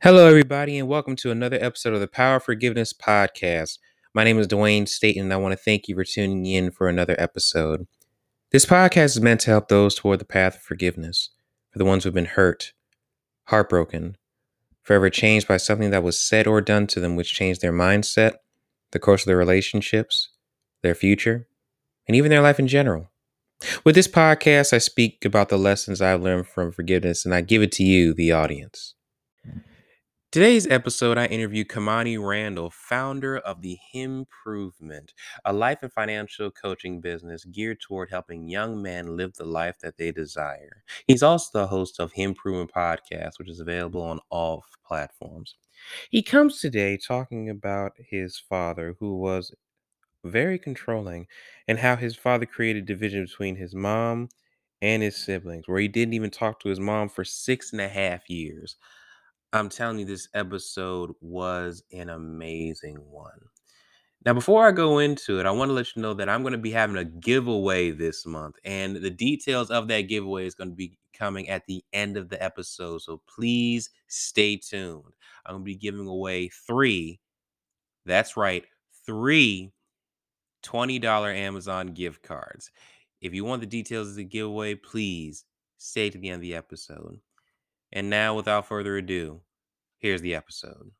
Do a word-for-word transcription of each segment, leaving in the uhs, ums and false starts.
Hello, everybody, and welcome to another episode of the Power of Forgiveness podcast. My name is Dwayne Staten, and I want to thank you for tuning in for another episode. This podcast is meant to help those toward the path of forgiveness, for the ones who've been hurt, heartbroken, forever changed by something that was said or done to them which changed their mindset, the course of their relationships, their future, and even their life in general. With this podcast, I speak about the lessons I've learned from forgiveness, and I give it to you, the audience. Today's episode, I interview Kamani Randall, founder of the Himprovement, a life and financial coaching business geared toward helping young men live the life that they desire. He's also the host of Himprovement Podcast, which is available on all platforms. He comes today talking about his father, who was very controlling, and how his father created division between his mom and his siblings, where he didn't even talk to his mom for six and a half years. I'm telling you, this episode was an amazing one. Now, before I go into it, I want to let you know that I'm going to be having a giveaway this month, and the details of that giveaway is going to be coming at the end of the episode. So please stay tuned. I'm going to be giving away three, that's right, three twenty dollars Amazon gift cards. If you want the details of the giveaway, please stay to the end of the episode. And now, without further ado, here's the episode.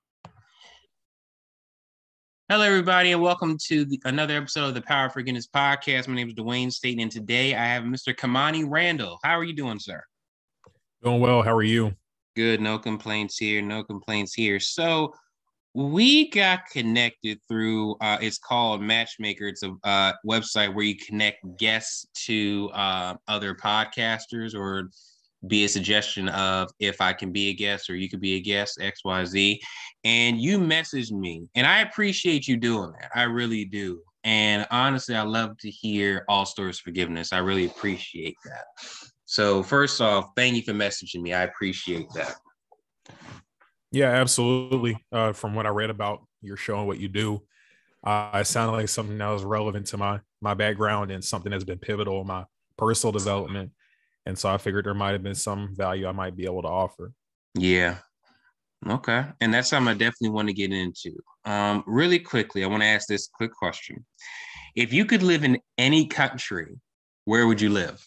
Hello, everybody, and welcome to the, another episode of the Power of Forgiveness podcast. My name is Dwayne Staten, and today I have Mister Kamani Randall. How are you doing, sir? Doing well. How are you? Good. No complaints here. No complaints here. So we got connected through, uh, it's called Matchmaker. It's a uh, website where you connect guests to uh, other podcasters, or be a suggestion of if I can be a guest or you could be a guest, X Y Z. And you messaged me, and I appreciate you doing that. I really do. And honestly, I love to hear all stories of forgiveness. I really appreciate that. So first off, thank you for messaging me. I appreciate that. Yeah, absolutely. Uh, from what I read about your show and what you do, uh, it sounded like something that was relevant to my my background and something that's been pivotal in my personal development. And so I figured there might have been some value I might be able to offer. Yeah. Okay. And that's something I definitely want to get into. Um, really quickly, I want to ask this quick question. If you could live in any country, where would you live?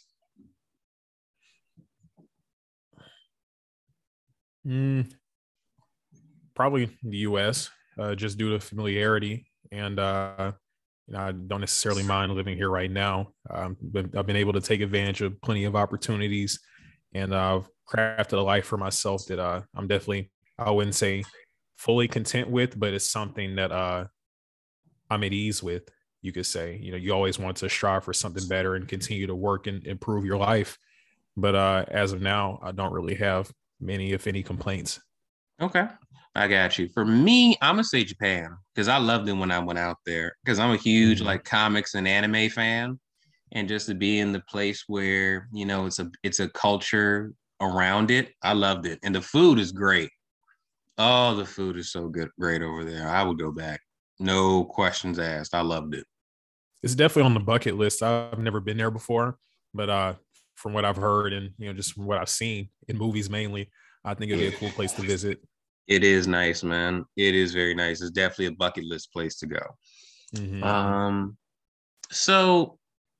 Mm, probably the U S, uh, just due to familiarity. And uh, you know, I don't necessarily mind living here right now. Um, but I've been able to take advantage of plenty of opportunities, and I've crafted a life for myself that uh, I'm definitely, I wouldn't say fully content with, but it's something that uh, I'm at ease with, you could say. You know, you always want to strive for something better and continue to work and improve your life. But uh, as of now, I don't really have many, if any, complaints. Okay. I got you. For me, I'm gonna say Japan, because I loved it when I went out there, because I'm a huge mm-hmm. like comics and anime fan. And just to be in the place where, you know, it's a it's a culture around it, I loved it. And the food is great. Oh, the food is so good, great over there. I would go back. No questions asked. I loved it. It's definitely on the bucket list. I've never been there before, but uh, from what I've heard and, you know, just from what I've seen in movies mainly, I think it'd be a cool place to visit. It is nice, man. It is very nice. It's definitely a bucket list place to go. Mm-hmm. Um, so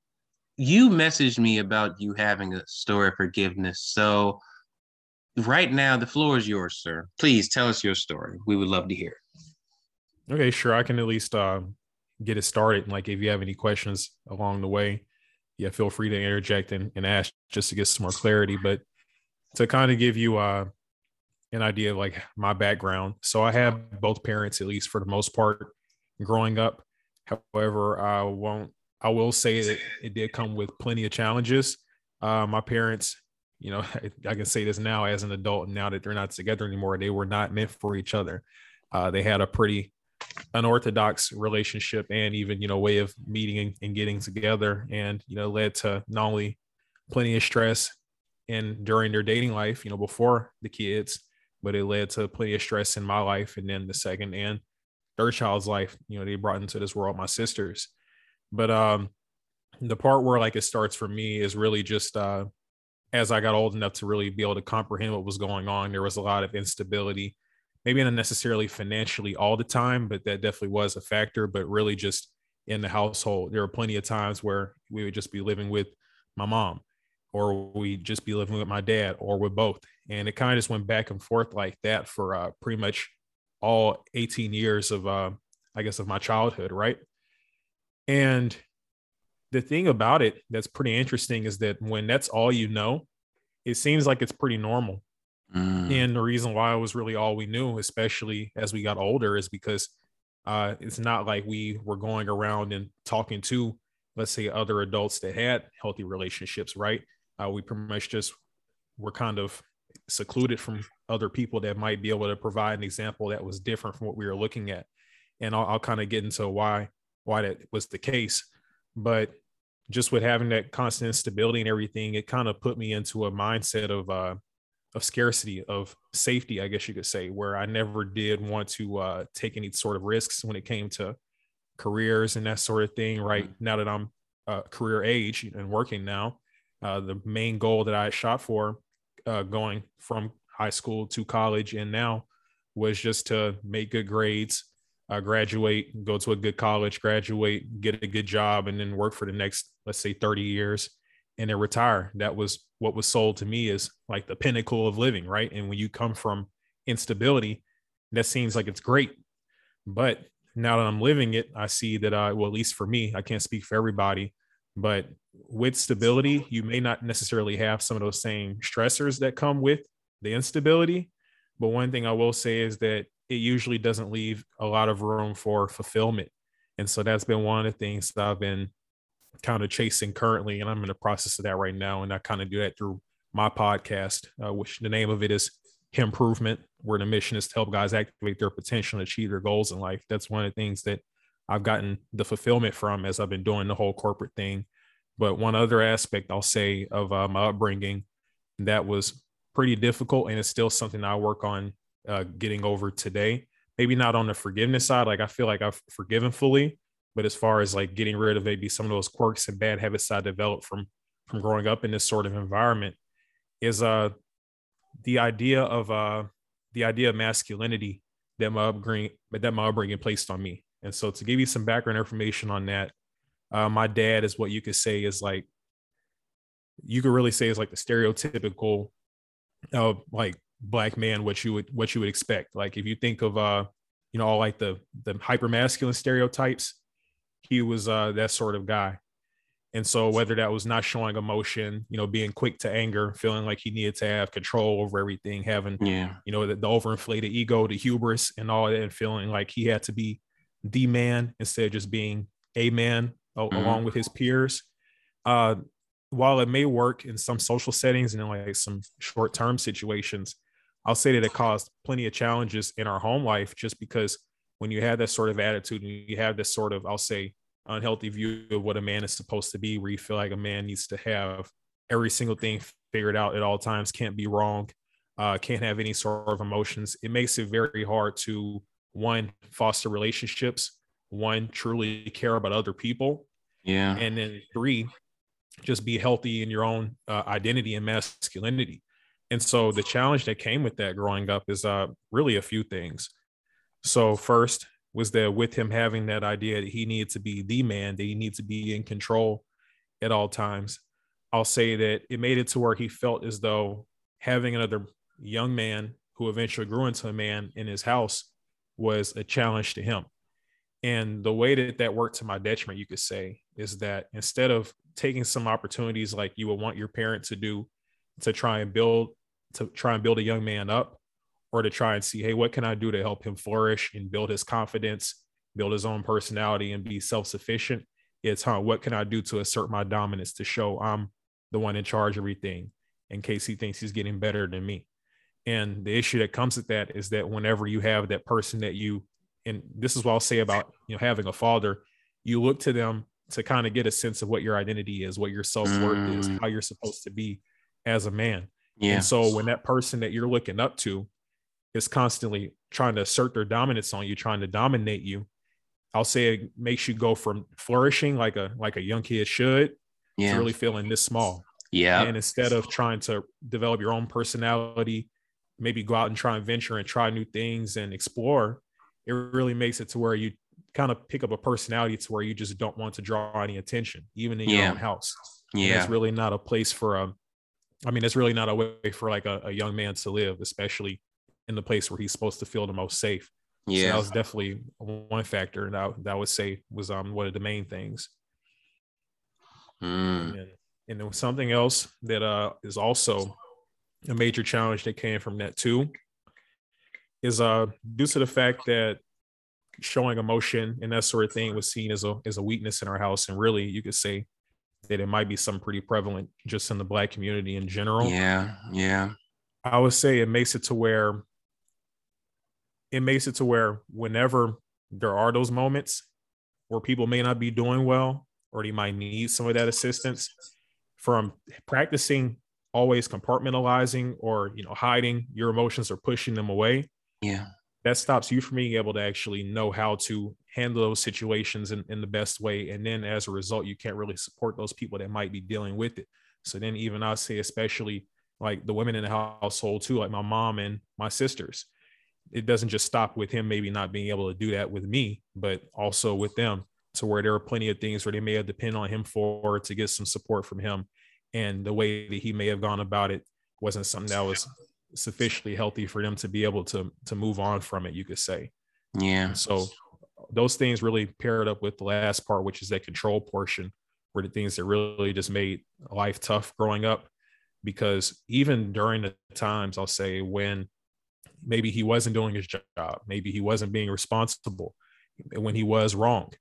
you messaged me about you having a story of forgiveness. So right now, the floor is yours, sir. Please tell us your story. We would love to hear it. Okay, sure. I can at least uh, get it started. Like, if you have any questions along the way, yeah, feel free to interject and, and ask just to get some more clarity. But to kind of give you uh, an idea of like my background. So I have both parents, at least for the most part, growing up. However, I won't, I will say that it did come with plenty of challenges. Uh, my parents, you know, I can say this now as an adult, now that they're not together anymore, they were not meant for each other. Uh, they had a pretty unorthodox relationship and even, you know, way of meeting and getting together, and, you know, led to not only plenty of stress and during their dating life, you know, before the kids, but it led to plenty of stress in my life. And then the second and third child's life, you know, they brought into this world my sisters. But um, the part where like it starts for me is really just uh, as I got old enough to really be able to comprehend what was going on. There was a lot of instability maybe not necessarily financially all the time, but that definitely was a factor. But really, just in the household, there were plenty of times where we would just be living with my mom, or we just be living with my dad, or with both. And it kind of just went back and forth like that for uh, pretty much all eighteen years of, uh, I guess, of my childhood, right? And the thing about it that's pretty interesting is that when that's all you know, it seems like it's pretty normal. Mm. And the reason why it was really all we knew, especially as we got older, is because uh, it's not like we were going around and talking to, let's say, other adults that had healthy relationships, right? Uh, we pretty much just were kind of secluded from other people that might be able to provide an example that was different from what we were looking at. And I'll, I'll kind of get into why why that was the case. But just with having that constant instability and everything, it kind of put me into a mindset of uh, of scarcity, of safety, I guess you could say, where I never did want to uh, take any sort of risks when it came to careers and that sort of thing. Right Mm-hmm. now that I'm uh, career age and working now, uh, the main goal that I shot for uh, going from high school to college and now was just to make good grades, uh, graduate, go to a good college, graduate, get a good job, and then work for the next, let's say, thirty years and then retire. That was what was sold to me as like the pinnacle of living, right? And when you come from instability, that seems like it's great. But now that I'm living it, I see that I, well, at least for me, I can't speak for everybody, but with stability, you may not necessarily have some of those same stressors that come with the instability. But one thing I will say is that it usually doesn't leave a lot of room for fulfillment. And so that's been one of the things that I've been kind of chasing currently. And I'm in the process of that right now. And I kind of do that through my podcast, uh, which the name of it is Improvement, where the mission is to help guys activate their potential and achieve their goals in life. That's one of the things that I've gotten the fulfillment from as I've been doing the whole corporate thing. But one other aspect I'll say of uh, my upbringing that was pretty difficult, and it's still something I work on uh, getting over today. Maybe not on the forgiveness side. Like I feel like I've forgiven fully, but as far as like getting rid of maybe some of those quirks and bad habits I developed from from growing up in this sort of environment is uh the idea of uh the idea of masculinity that my upbringing but that my upbringing placed on me. And so to give you some background information on that, uh, my dad is what you could say is like you could really say is like the stereotypical uh like black man, what you would what you would expect. Like if you think of uh you know all like the the hyper masculine stereotypes, he was uh that sort of guy. And so whether that was not showing emotion, you know, being quick to anger, feeling like he needed to have control over everything, having, Yeah. you know, the, the overinflated ego, the hubris and all that, and feeling like he had to be the man instead of just being a man a- Mm-hmm. along with his peers. Uh, while it may work in some social settings and in like some short-term situations, I'll say that it caused plenty of challenges in our home life just because when you have that sort of attitude and you have this sort of, I'll say, unhealthy view of what a man is supposed to be, where you feel like a man needs to have every single thing figured out at all times, can't be wrong, uh, can't have any sort of emotions. It makes it very hard to, one, foster relationships, one, truly care about other people, Yeah. and then three, just be healthy in your own uh, identity and masculinity. And so the challenge that came with that growing up is uh, really a few things. So first was that with him having that idea that he needed to be the man, that he needs to be in control at all times, I'll say that it made it to where he felt as though having another young man who eventually grew into a man in his house was a challenge to him. And the way that that worked to my detriment, you could say, is that instead of taking some opportunities like you would want your parent to do to try and build to try and build a young man up, or to try and see, hey, what can I do to help him flourish and build his confidence, build his own personality and be self-sufficient? It's, huh, what can I do to assert my dominance to show I'm the one in charge of everything in case he thinks he's getting better than me? And the issue that comes with that is that whenever you have that person that you, and this is what I'll say about, you know, having a father, you look to them to kind of get a sense of what your identity is, what your self-worth mm. is, how you're supposed to be as a man. Yeah. And so when that person that you're looking up to is constantly trying to assert their dominance on you, trying to dominate you, I'll say it makes you go from flourishing like a like a young kid should yeah. to really feeling this small. Yeah. And instead of trying to develop your own personality, maybe go out and try and venture and try new things and explore, it really makes it to where you kind of pick up a personality to where you just don't want to draw any attention, even in your Yeah. own house. Yeah. And that's really not a place for a, I mean, it's really not a way for like a, a young man to live, especially in the place where he's supposed to feel the most safe. Yeah. So that was definitely one factor that, that I would say was um one of the main things. Mm. And then, and then something else that uh is also a major challenge that came from that too is uh due to the fact that showing emotion and that sort of thing was seen as a as a weakness in our house, and really you could say that it might be something pretty prevalent just in the Black community in general. Yeah, yeah. I would say it makes it to where it makes it to where whenever there are those moments where people may not be doing well or they might need some of that assistance, from practicing always compartmentalizing or, you know, hiding your emotions or pushing them away. Yeah. That stops you from being able to actually know how to handle those situations in, in the best way. And then as a result, you can't really support those people that might be dealing with it. So then even I say, especially like the women in the household too, like my mom and my sisters, it doesn't just stop with him maybe not being able to do that with me, but also with them, to where there are plenty of things where they may have depended on him for to get some support from him. And the way that he may have gone about it wasn't something that was sufficiently healthy for them to be able to, to move on from it, you could say. Yeah. And so those things really paired up with the last part, which is that control portion, were the things that really just made life tough growing up. Because even during the times, I'll say, when maybe he wasn't doing his job, maybe he wasn't being responsible, when he was wrong,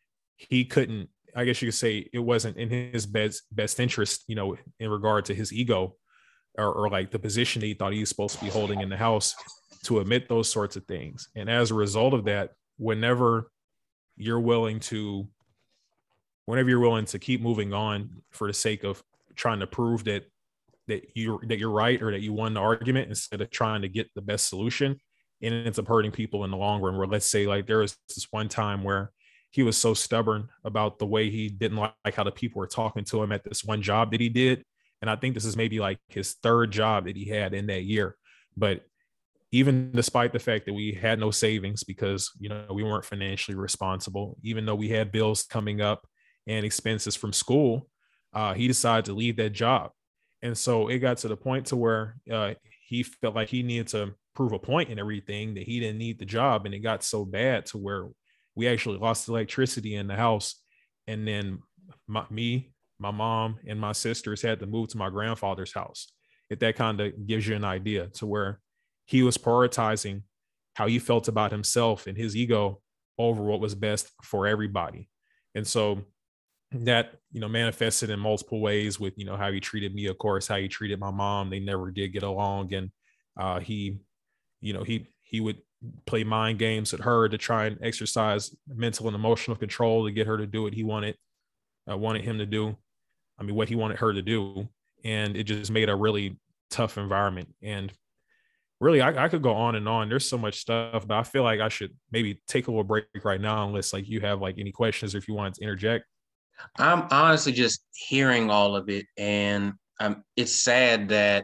he couldn't, I guess you could say it wasn't in his best best interest, you know, in regard to his ego or, or like the position that he thought he was supposed to be holding in the house, to admit those sorts of things. And as a result of that, whenever you're willing to, whenever you're willing to keep moving on for the sake of trying to prove that that you that you're right or that you won the argument, instead of trying to get the best solution, and it ends up hurting people in the long run. Where, let's say, like there was this one time where he was so stubborn about the way he didn't like how the people were talking to him at this one job that he did. And I think this is maybe like his third job that he had in that year. But even despite the fact that we had no savings because, you know, we weren't financially responsible, even though we had bills coming up and expenses from school, uh, he decided to leave that job. And so it got to the point to where uh, he felt like he needed to prove a point in everything, that he didn't need the job. And it got so bad to where we actually lost electricity in the house. And then my, me, my mom, and my sisters had to move to my grandfather's house. If that kind of gives you an idea to where he was prioritizing how he felt about himself and his ego over what was best for everybody. And so that, you know, manifested in multiple ways with, you know, how he treated me, of course, how he treated my mom. They never did get along. And uh, he, you know, he, he would play mind games with her to try and exercise mental and emotional control to get her to do what he wanted, uh, wanted him to do. I mean, what he wanted her to do. And it just made a really tough environment. And really, I, I could go on and on. There's so much stuff, but I feel like I should maybe take a little break right now, unless like you have like any questions or if you want to interject. I'm honestly just hearing all of it, and um, it's sad that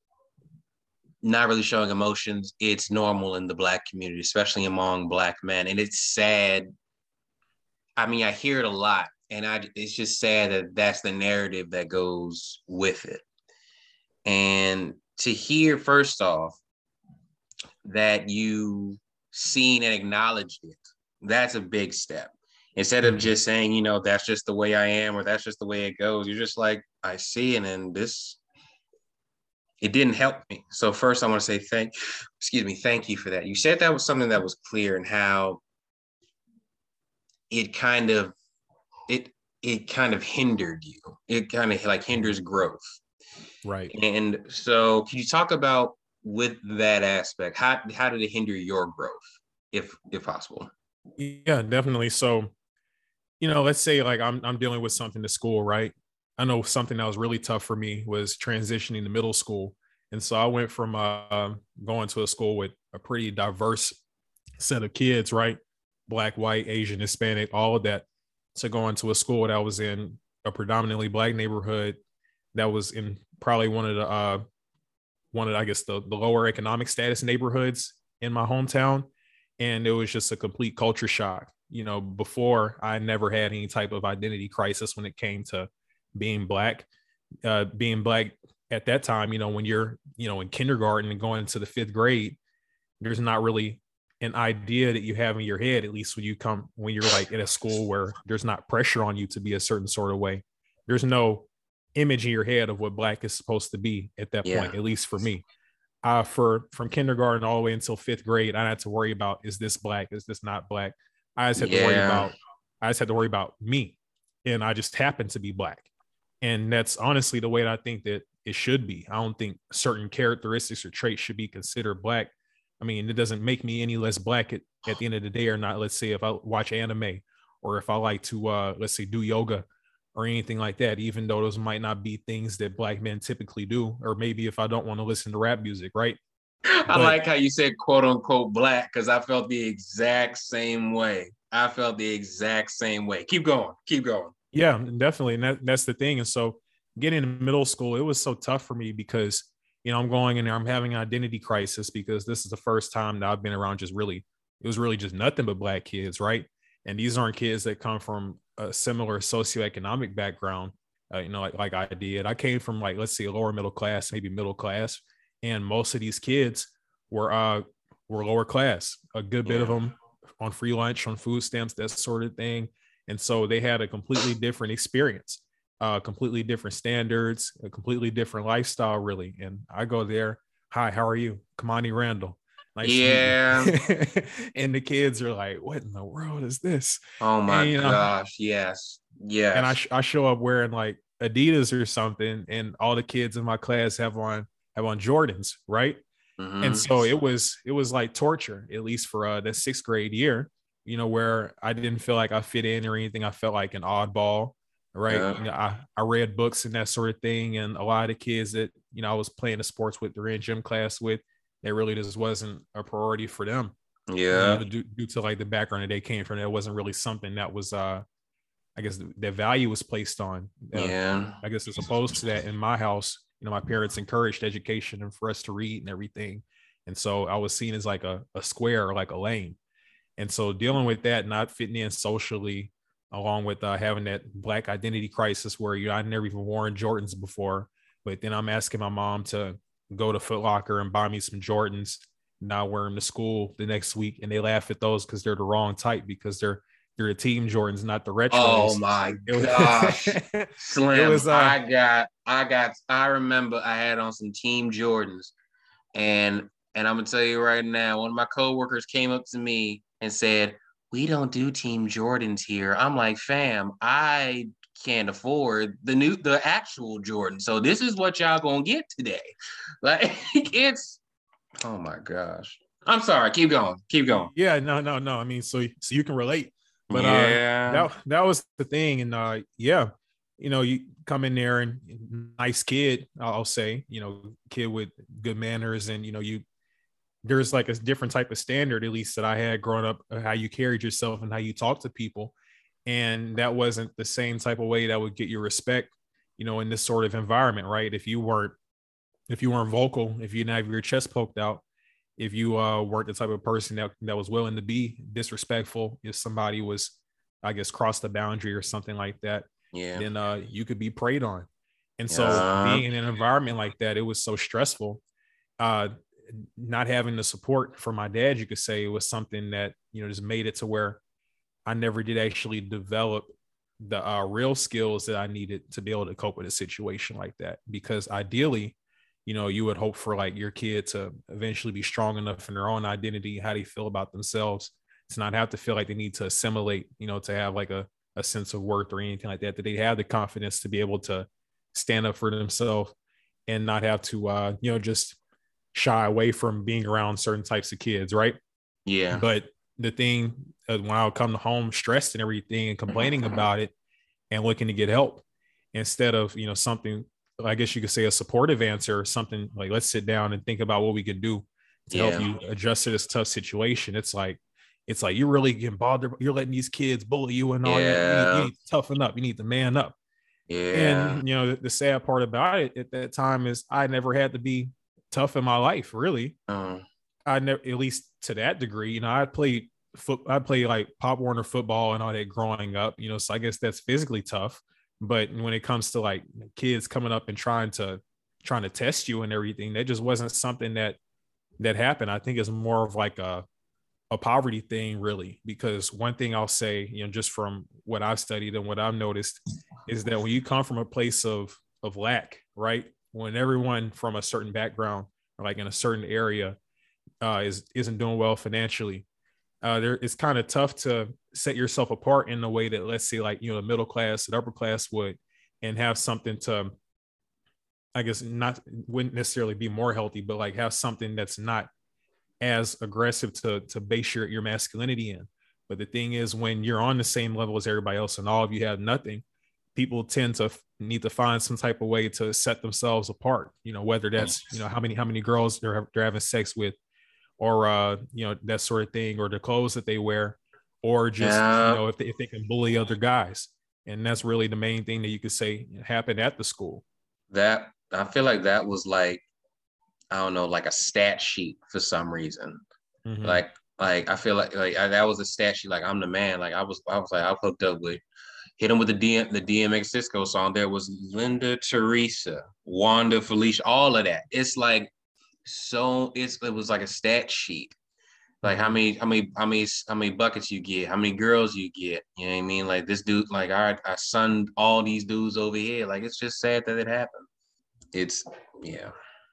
not really showing emotions, it's normal in the Black community, especially among Black men. And it's sad. I mean, I hear it a lot, and I, it's just sad that that's the narrative that goes with it. And to hear, first off, that you seen and acknowledged it, that's a big step. Instead of just saying, you know, that's just the way I am, or that's just the way it goes, you're just like, I see it, and this, it didn't help me. So first I want to say thank, excuse me, thank you for that. You said that was something that was clear, and how it kind of, it, it kind of hindered you. It kind of like hinders growth. Right. And so can you talk about, with that aspect, how, how did it hinder your growth, if, if possible? Yeah, definitely. So, you know, let's say like I'm I'm dealing with something to school, right? I know something that was really tough for me was transitioning to middle school. And so I went from uh, going to a school with a pretty diverse set of kids, right? Black, white, Asian, Hispanic, all of that, to going to a school that was in a predominantly Black neighborhood that was in probably one of the uh, one of, I guess, the, the lower economic status neighborhoods in my hometown. And it was just a complete culture shock. You know, before I never had any type of identity crisis when it came to being Black. Uh, being Black at that time, you know, when you're, you know, in kindergarten and going into the fifth grade, there's not really an idea that you have in your head, at least when you come, when you're like in a school where there's not pressure on you to be a certain sort of way. There's no image in your head of what Black is supposed to be at that yeah. point, at least for me. Uh, for from kindergarten all the way until fifth grade, I had to worry about, is this Black? Is this not Black? I just had yeah. to worry about, I just had to worry about me. And I just happened to be Black. And that's honestly the way that I think that it should be. I don't think certain characteristics or traits should be considered Black. I mean, it doesn't make me any less Black at, at the end of the day or not. Let's say if I watch anime or if I like to, uh, let's say, do yoga or anything like that, even though those might not be things that Black men typically do, or maybe if I don't want to listen to rap music, right? I but, like how you said quote unquote Black, because I felt the exact same way. I felt the exact same way. Keep going. Keep going. Yeah, definitely. And that, that's the thing. And so getting into middle school, it was so tough for me because, you know, I'm going in there, I'm having an identity crisis because this is the first time that I've been around just really, it was really just nothing but Black kids, right? And these aren't kids that come from a similar socioeconomic background, uh, you know, like, like I did. I came from like, let's say a lower middle class, maybe middle class. And most of these kids were, uh, were lower class, a good bit yeah. of them on free lunch, on food stamps, that sort of thing. And so they had a completely different experience, uh, completely different standards, a completely different lifestyle, really. And I go there, hi, how are you? Kamani Randall. Nice yeah. And the kids are like, what in the world is this? Oh my and, you know, gosh. Yes. Yes. And I, sh- I show up wearing like Adidas or something. And all the kids in my class have on, have on Jordans. Right. Mm-hmm. And so it was, it was like torture, at least for uh, the sixth grade year, you know, where I didn't feel like I fit in or anything. I felt like an oddball. Right. Yeah. You know, I, I read books and that sort of thing. And a lot of the kids that, you know, I was playing the sports with, or in gym class with, it really just wasn't a priority for them. Yeah. You know, due, due to like the background that they came from, it wasn't really something that was, uh, I guess, their value was placed on. Uh, yeah. I guess as opposed to that in my house, you know, my parents encouraged education and for us to read and everything. And so I was seen as like a, a square or like a lane. And so dealing with that, not fitting in socially, along with uh, having that Black identity crisis where, you know, I'd never even worn Jordans before, but then I'm asking my mom to go to Foot Locker and buy me some Jordans, now wear them to school the next week. And they laugh at those because they're the wrong type, because they're, they're a team Jordans, not the retros. Oh my gosh. Slim. Was, uh, I got, I got, I remember I had on some team Jordans, and, and I'm going to tell you right now, one of my coworkers came up to me and said, we don't do team Jordans here. I'm like, fam, I can't afford the new, the actual Jordan. So this is what y'all gonna get today. Like, it's, oh my gosh. I'm sorry. Keep going. Keep going. Yeah, no, no, no. I mean, so, so you can relate. But yeah. uh, that, that was the thing. And uh, yeah, you know, you come in there and nice kid, I'll say, you know, kid with good manners, and, you know, you, there's like a different type of standard, at least that I had growing up, how you carried yourself and how you talk to people. And that wasn't the same type of way that would get you respect, you know, in this sort of environment, right? If you weren't, if you weren't vocal, if you didn't have your chest poked out, if you uh, weren't the type of person that, that was willing to be disrespectful, if somebody was, I guess, crossed the boundary or something like that, yeah, then uh, you could be preyed on. And so yeah. being in an environment like that, it was so stressful. Uh, not having the support from my dad, you could say, it was something that, you know, just made it to where I never did actually develop the uh, real skills that I needed to be able to cope with a situation like that. Because ideally, you know, you would hope for like your kid to eventually be strong enough in their own identity, how they feel about themselves, to not have to feel like they need to assimilate, you know, to have like a, a sense of worth or anything like that, that they have the confidence to be able to stand up for themselves and not have to, uh, you know, just shy away from being around certain types of kids. Right. Yeah. But the thing, uh, when I would come home stressed and everything and complaining about it and looking to get help, instead of, you know, something, I guess you could say a supportive answer or something like, let's sit down and think about what we could do to yeah. help you adjust to this tough situation. It's like, it's like, you're really getting bothered. You're letting these kids bully you and all yeah. that. You need, you need to toughen up. You need to man up. Yeah. And, you know, the, the sad part about it at that time is I never had to be tough in my life, really. Um, I never, at least to that degree, you know, I played foot, I played like Pop Warner football and all that growing up, you know, so I guess that's physically tough. But when it comes to like kids coming up and trying to trying to test you and everything, that just wasn't something that that happened. I think it's more of like a a poverty thing, really, because one thing I'll say, you know, just from what I've studied and what I've noticed is that when you come from a place of of lack, right, when everyone from a certain background or like in a certain area uh, is isn't doing well financially, uh, there it's kind of tough to set yourself apart in the way that, let's say, like, you know, the middle class and upper class would, and have something to, I guess, not wouldn't necessarily be more healthy, but like have something that's not as aggressive to to base your, your masculinity in. But the thing is, when you're on the same level as everybody else and all of you have nothing, people tend to f- need to find some type of way to set themselves apart, you know, whether that's, you know, how many how many girls they're, they're having sex with, or uh you know, that sort of thing, or the clothes that they wear, or just, you yeah, know, if they, if they can bully other guys. And that's really the main thing that you could say happened at the school. that I feel like that was like, I don't know, like a stat sheet for some reason. Mm-hmm. Like, like I feel like like I, that was a stat sheet. Like, I'm the man. Like I was, I was like I hooked up with, hit him with the D M, the D M X Cisco song. There was Linda, Teresa, Wanda, Felicia, all of that. It's like, so it's it was like a stat sheet. Like, how many, how many, how many, how many buckets you get, how many girls you get. You know what I mean? Like, this dude, like I, I sunned all these dudes over here. Like, it's just sad that it happened. It's yeah.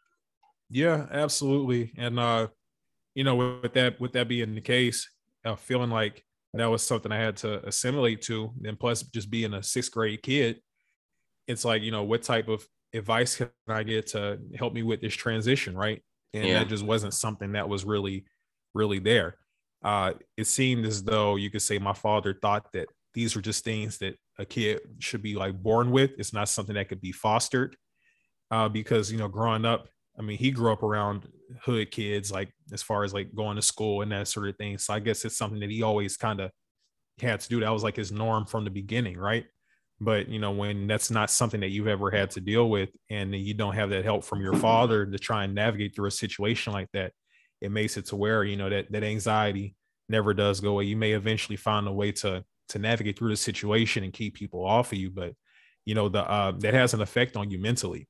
Yeah, absolutely. And uh, you know, with that with that being the case, uh, feeling like that was something I had to assimilate to, and plus just being a sixth grade kid, it's like, you know, what type of advice can I get to help me with this transition, right? And Yeah. that just wasn't something that was really, really there. Uh, it seemed as though you could say my father thought that these were just things that a kid should be like born with. It's not something that could be fostered. Uh, because, you know, growing up, I mean, he grew up around hood kids, like as far as like going to school and that sort of thing. So I guess it's something that he always kind of had to do. That was like his norm from the beginning, right? But, you know, when that's not something that you've ever had to deal with, and you don't have that help from your father to try and navigate through a situation like that, it makes it to where, you know, that that anxiety never does go away. You may eventually find a way to to navigate through the situation and keep people off of you, but, you know, the uh, that has an effect on you mentally.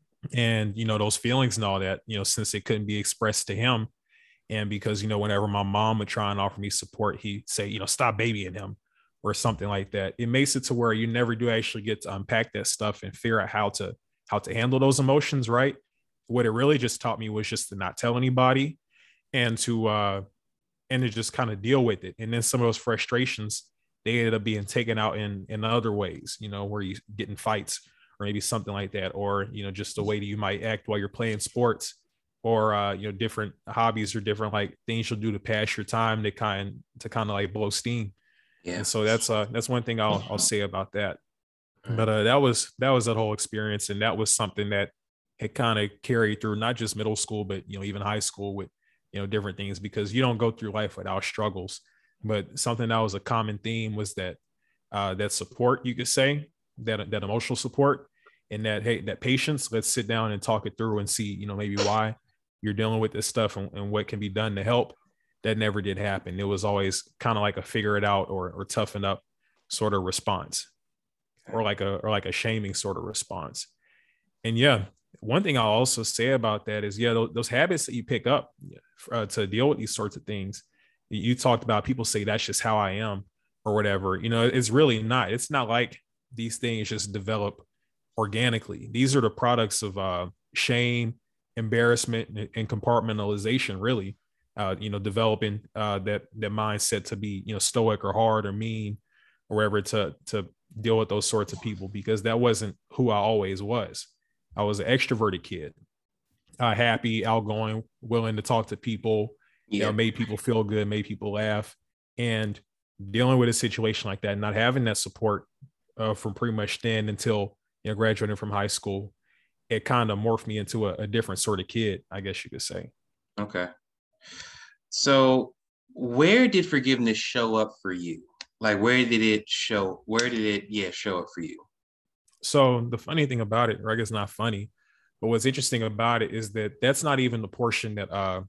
And, you know, those feelings and all that, you know, since it couldn't be expressed to him, and because, you know, whenever my mom would try and offer me support, he'd say, you know, stop babying him or something like that. It makes it to where you never do actually get to unpack that stuff and figure out how to how to handle those emotions, right? What it really just taught me was just to not tell anybody, and to uh and to just kind of deal with it. And then some of those frustrations, they ended up being taken out in in other ways, you know, where you get in fights or maybe something like that, or, you know, just the way that you might act while you're playing sports, or uh, you know, different hobbies or different like things you'll do to pass your time to kind to kind of like blow steam. Yeah. And so that's uh that's one thing I'll I'll say about that. But uh, that was that was that whole experience, and that was something that had kind of carried through not just middle school, but, you know, even high school with, you know, different things, because you don't go through life without struggles. But something that was a common theme was that uh, that support, you could say, that that emotional support, and that, hey, that patience. Let's sit down and talk it through and see, you know, maybe why you're dealing with this stuff, and, and what can be done to help. That never did happen. It was always kind of like a figure it out or or toughen up sort of response, or like a or like a shaming sort of response. And yeah, one thing I'll also say about that is, yeah, those, those habits that you pick up uh, to deal with these sorts of things. You talked about people say that's just how I am or whatever. You know, it's really not. It's not like these things just develop organically. These are the products of uh, shame, embarrassment, and, and compartmentalization, really. Uh, you know, developing uh, that that mindset to be, you know, stoic or hard or mean or whatever, to to deal with those sorts of people, because that wasn't who I always was. I was an extroverted kid, uh, happy, outgoing, willing to talk to people, yeah. You know, made people feel good, made people laugh. And dealing with a situation like that, not having that support uh, from pretty much then until, you know, graduating from high school, it kind of morphed me into a, a different sort of kid, I guess you could say. Okay. So where did forgiveness show up for you? Like, where did it show? Where did it, yeah, show up for you? So the funny thing about it, or I guess not funny, But what's interesting about it is that that's not even the portion that uh,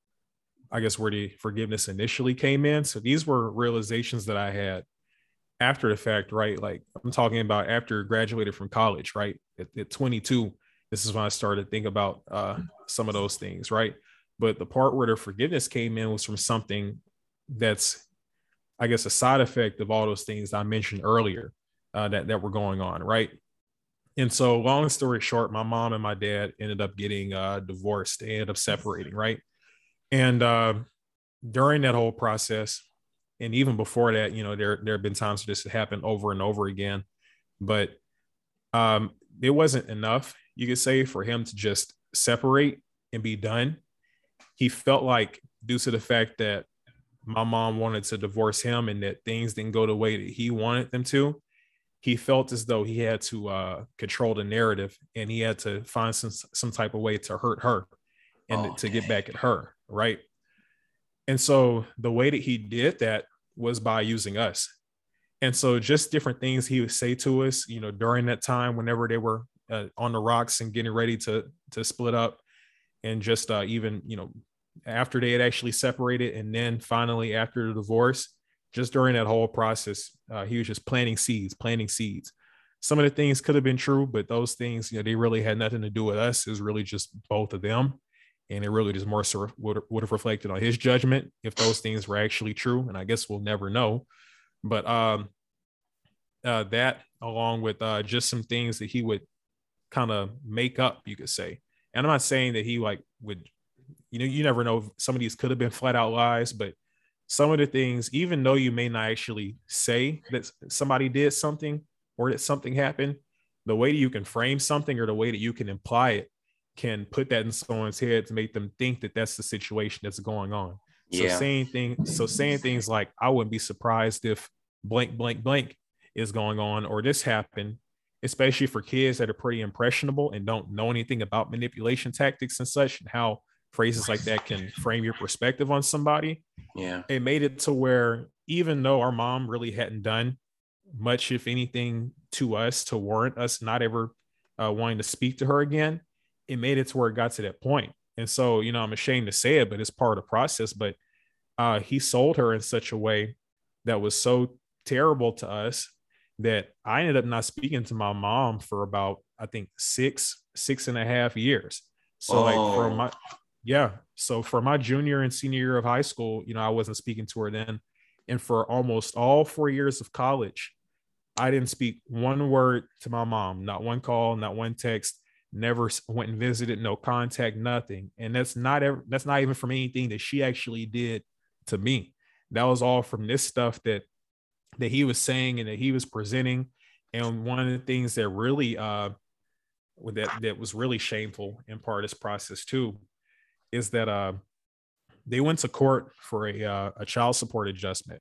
I guess where the forgiveness initially came in. So these were realizations that I had after the fact, right? Like I'm talking about after I graduated from college, right? At, at twenty-two, this is when I started to think about uh, some of those things, right? But the part where the forgiveness came in was from something that's, I guess, a side effect of all those things I mentioned earlier uh, that, that were going on, right? And so long story short, my mom and my dad ended up getting uh, divorced. They ended up separating, right? And uh, during that whole process, and even before that, you know, there, there have been times this happened over and over again, but um, it wasn't enough, you could say, for him to just separate and be done. He felt like, due to the fact that my mom wanted to divorce him and that things didn't go the way that he wanted them to, he felt as though he had to uh, control the narrative, and he had to find some, some type of way to hurt her and oh, to dang. get back at her, right? And so the way that he did that was by using us. And so just different things he would say to us, you know, during that time, whenever they were uh, on the rocks and getting ready to, to split up, and just uh, even, you know, after they had actually separated, and then finally after the divorce, just during that whole process, uh, he was just planting seeds, planting seeds. Some of the things could have been true, but those things, you know, they really had nothing to do with us. It was really just both of them. And it really just more so would, would have reflected on his judgment if those things were actually true. And I guess we'll never know. But um, uh, that, along with uh, just some things that he would kind of make up, you could say. And I'm not saying that he like would, you know, you never know. Some of these could have been flat out lies, but some of the things, even though you may not actually say that somebody did something or that something happened, the way that you can frame something or the way that you can imply it can put that in someone's head to make them think that that's the situation that's going on. Yeah. So saying things, so saying things like, I wouldn't be surprised if blank, blank, blank is going on, or this happened, especially for kids that are pretty impressionable and don't know anything about manipulation tactics and such, and how phrases like that can frame your perspective on somebody. Yeah. It made it to where, even though our mom really hadn't done much, if anything, to us to warrant us not ever uh, wanting to speak to her again, it made it to where it got to that point. And so, you know, I'm ashamed to say it, but it's part of the process. But uh, he sold her in such a way that was so terrible to us that I ended up not speaking to my mom for about, I think, six, six and a half years. So oh. like for my, yeah. So for my junior and senior year of high school, you know, I wasn't speaking to her then. And for almost all four years of college, I didn't speak one word to my mom, not one call, not one text, never went and visited, no contact, nothing. And that's not ever, that's not even from anything that she actually did to me. That was all from this stuff that, that he was saying and that he was presenting. And one of the things that really, uh, that, that was really shameful in part of this process too, is that uh, they went to court for a, uh, a child support adjustment.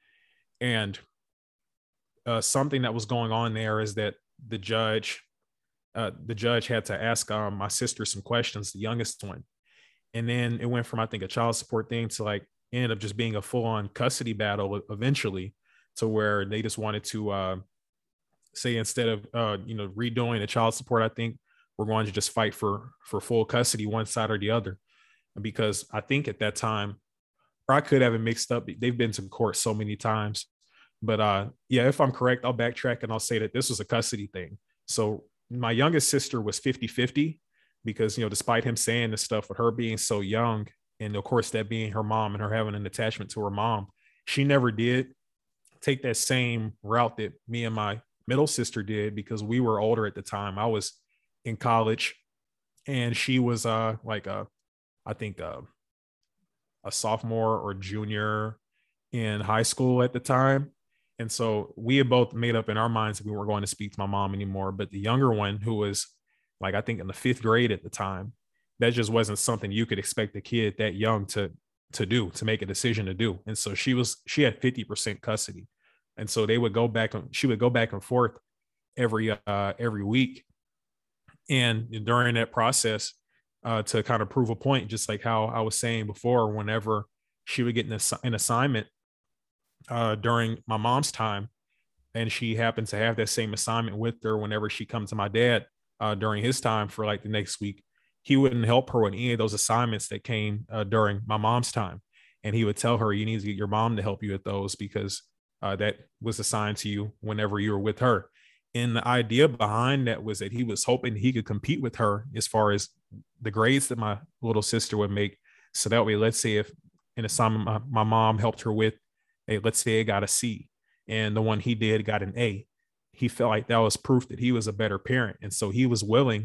And uh, something that was going on there is that the judge, uh, the judge had to ask um, my sister some questions, the youngest one. And then it went from, I think, a child support thing to like ended up just being a full on custody battle eventually, to where they just wanted to uh, say, instead of, uh, you know, redoing the child support, I think we're going to just fight for, for full custody, one side or the other. Because I think at that time, or I could have it mixed up, they've been to court so many times. But uh, yeah, if I'm correct, I'll backtrack and I'll say that this was a custody thing. So my youngest sister was fifty-fifty, because, you know, despite him saying this stuff, with her being so young, and of course that being her mom and her having an attachment to her mom, she never did take that same route that me and my middle sister did, because we were older at the time. I was in college and she was uh like a, I think uh, a sophomore or junior in high school at the time. And so we had both made up in our minds that we weren't going to speak to my mom anymore. But the younger one, who was like, I think in the fifth grade at the time, that just wasn't something you could expect a kid that young to, to do, to make a decision to do. And so she was, she had fifty percent custody. And so they would go back, she would go back and forth every, uh, every week. And during that process, uh, to kind of prove a point, just like how I was saying before, whenever she would get an, ass- an assignment uh, during my mom's time, and she happened to have that same assignment with her whenever she come to my dad, uh, during his time for like the next week, he wouldn't help her with any of those assignments that came uh, during my mom's time. And he would tell her, you need to get your mom to help you with those because uh, that was assigned to you whenever you were with her. And the idea behind that was that he was hoping he could compete with her as far as the grades that my little sister would make. So that way, let's say if an assignment my, my mom helped her with, hey, let's say it got a C and the one he did got an A, he felt like that was proof that he was a better parent. And so he was willing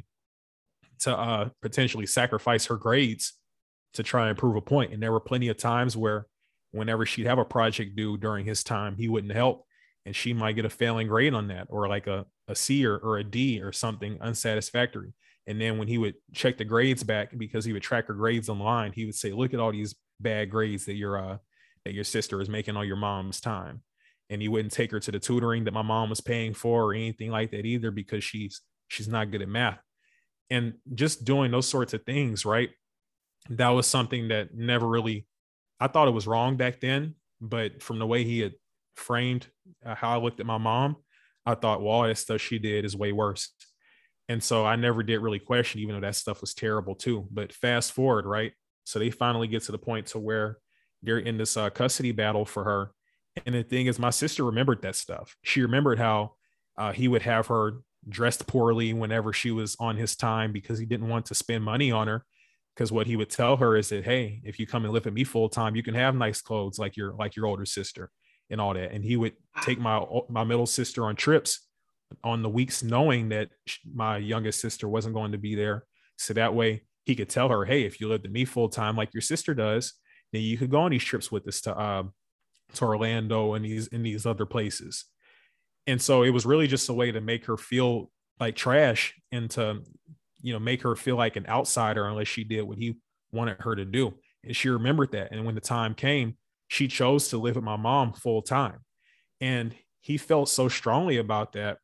to uh, potentially sacrifice her grades to try and prove a point. And there were plenty of times where whenever she'd have a project due during his time, he wouldn't help. And she might get a failing grade on that, or like a, a C or, or a D or something unsatisfactory. And then when he would check the grades back, because he would track her grades online, he would say, look at all these bad grades that your uh, that your sister is making on your mom's time. And he wouldn't take her to the tutoring that my mom was paying for or anything like that either, because she's she's not good at math. And just doing those sorts of things, right? That was something that never really, I thought it was wrong back then, but from the way he had framed uh, how I looked at my mom, I thought, well, all that stuff she did is way worse. And so I never did really question, even though that stuff was terrible too. But fast forward, right? So they finally get to the point to where they're in this uh, custody battle for her. And the thing is, my sister remembered that stuff. She remembered how uh, he would have her dressed poorly whenever she was on his time because he didn't want to spend money on her. Because what he would tell her is that, hey, if you come and live with me full time, you can have nice clothes like your like your older sister and all that. And he would take my my middle sister on trips on the weeks knowing that my youngest sister wasn't going to be there. So that way he could tell her, hey, if you lived with me full time like your sister does, then you could go on these trips with us to uh, to Orlando and these in these other places. And so it was really just a way to make her feel like trash and to, you know, make her feel like an outsider unless she did what he wanted her to do. And she remembered that. And when the time came, she chose to live with my mom full time. And he felt so strongly about that,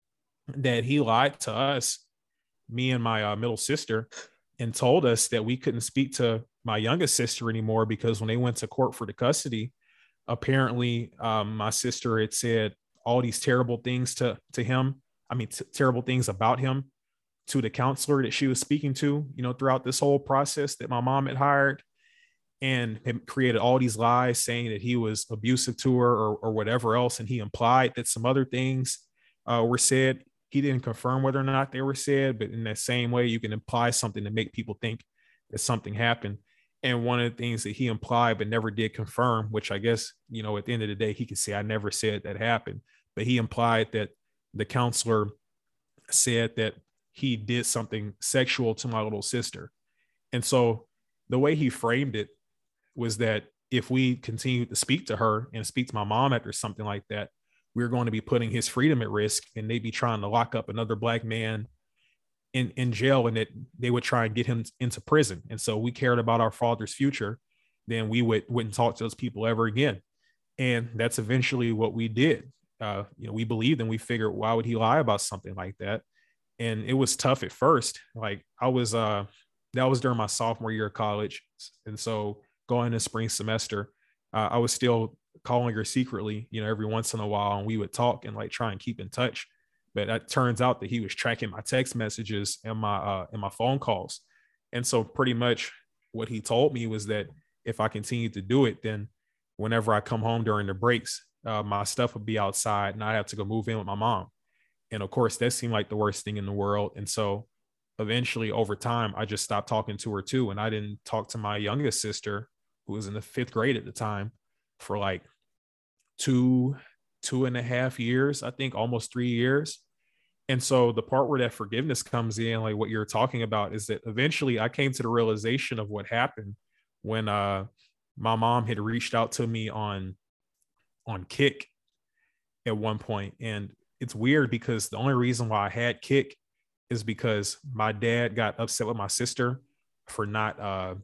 that he lied to us, me and my uh, middle sister, and told us that we couldn't speak to my youngest sister anymore because when they went to court for the custody, apparently um, my sister had said all these terrible things to, to him. I mean, t- terrible things about him to the counselor that she was speaking to, you know, throughout this whole process that my mom had hired, and had created all these lies saying that he was abusive to her or, or whatever else. And he implied that some other things uh, were said. He didn't confirm whether or not they were said, but in that same way, you can imply something to make people think that something happened. And one of the things that he implied but never did confirm, which I guess, you know, at the end of the day, he could say, I never said that happened. But he implied that the counselor said that he did something sexual to my little sister. And so the way he framed it was that if we continued to speak to her and speak to my mom after something like that, we we're going to be putting his freedom at risk, and they'd be trying to lock up another Black man in, in jail, and that they would try and get him into prison. And so we cared about our father's future, then we would, wouldn't talk to those people ever again. And that's eventually what we did. Uh, you know, we believed and we figured, why would he lie about something like that? And it was tough at first. Like I was, uh, that was during my sophomore year of college. And so going into spring semester, uh, I was still calling her secretly, you know, every once in a while, and we would talk and like try and keep in touch. But it turns out that he was tracking my text messages and my, uh, and my phone calls. And so pretty much what he told me was that if I continued to do it, then whenever I come home during the breaks, uh, my stuff would be outside and I have to go move in with my mom. And of course, that seemed like the worst thing in the world. And so eventually over time, I just stopped talking to her too. And I didn't talk to my youngest sister, who was in the fifth grade at the time, for like two, two and a half years, I think almost three years. And so the part where that forgiveness comes in, like what you're talking about, is that eventually I came to the realization of what happened when uh, my mom had reached out to me on, on Kik at one point. And it's weird because the only reason why I had Kik is because my dad got upset with my sister for not, uh,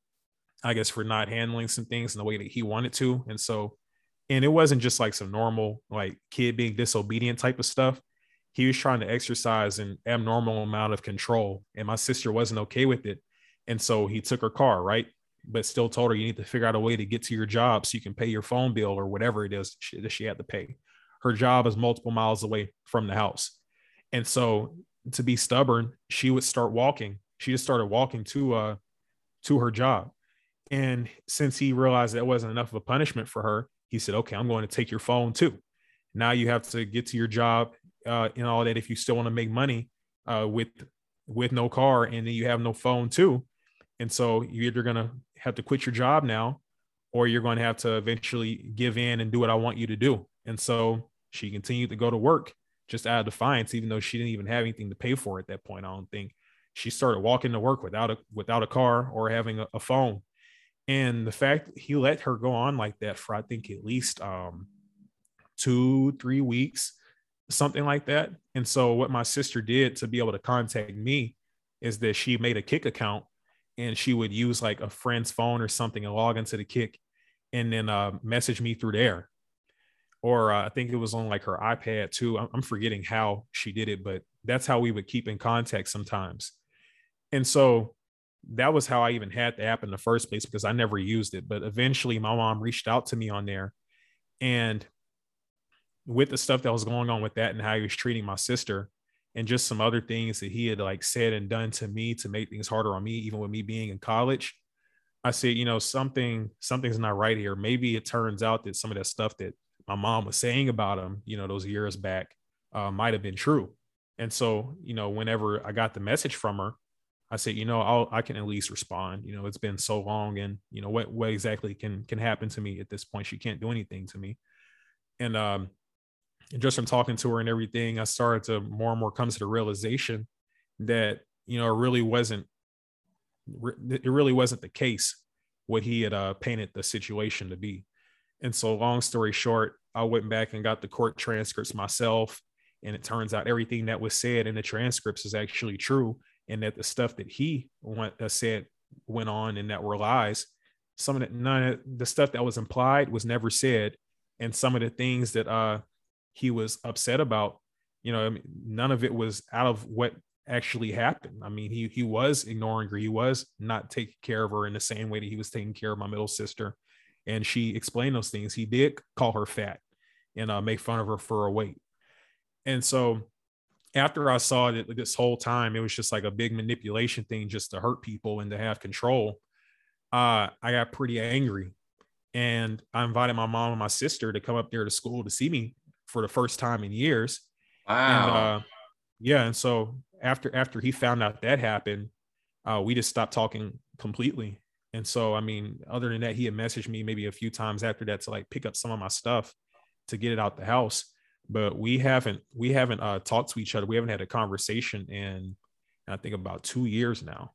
I guess, for not handling some things in the way that he wanted to. And so, and it wasn't just like some normal, like kid being disobedient type of stuff. He was trying to exercise an abnormal amount of control, and my sister wasn't okay with it. And so he took her car, right? But still told her, you need to figure out a way to get to your job so you can pay your phone bill or whatever it is that she had to pay. Her job is multiple miles away from the house. And so to be stubborn, she would start walking. She just started walking to uh to her job. And since he realized that wasn't enough of a punishment for her, he said, okay, I'm going to take your phone too. Now you have to get to your job uh, and all that if you still want to make money uh, with with no car, and then you have no phone too. And so you're either going to have to quit your job now, or you're going to have to eventually give in and do what I want you to do. And so she continued to go to work just out of defiance, even though she didn't even have anything to pay for at that point. I don't think. She started walking to work without a without a car or having a, a phone. And the fact that he let her go on like that for, I think, at least um, two, three weeks, something like that. And so what my sister did to be able to contact me is that she made a Kik account, and she would use like a friend's phone or something and log into the Kik and then uh, message me through there. Or uh, I think it was on like her iPad too. I'm forgetting how she did it, but that's how we would keep in contact sometimes. And so that was how I even had the app in the first place, because I never used it. But eventually my mom reached out to me on there, and with the stuff that was going on with that and how he was treating my sister and just some other things that he had like said and done to me to make things harder on me, even with me being in college, I said, you know, something, something's not right here. Maybe it turns out that some of that stuff that my mom was saying about him, you know, those years back uh, might've been true. And so, you know, whenever I got the message from her, I said, you know, I'll, I can at least respond. You know, it's been so long, and, you know, what, what exactly can, can happen to me at this point? She can't do anything to me. And, um, and just from talking to her and everything, I started to more and more come to the realization that, you know, it really wasn't, it really wasn't the case what he had uh, painted the situation to be. And so long story short, I went back and got the court transcripts myself. And it turns out everything that was said in the transcripts is actually true. And that the stuff that he went, uh, said went on and that were lies. Some of the, none of the stuff that was implied was never said. And some of the things that uh, he was upset about, you know, I mean, none of it was out of what actually happened. I mean, he he was ignoring her. He was not taking care of her in the same way that he was taking care of my middle sister. And she explained those things. He did call her fat and uh, make fun of her for her weight. And so after I saw that this whole time, it was just like a big manipulation thing just to hurt people and to have control. Uh, I got pretty angry, and I invited my mom and my sister to come up there to school to see me for the first time in years. Wow. And uh, yeah. And so after, after he found out that happened, uh, we just stopped talking completely. And so, I mean, other than that, he had messaged me maybe a few times after that to like pick up some of my stuff to get it out the house. But we haven't we haven't uh, talked to each other. We haven't had a conversation in, I think, about two years now.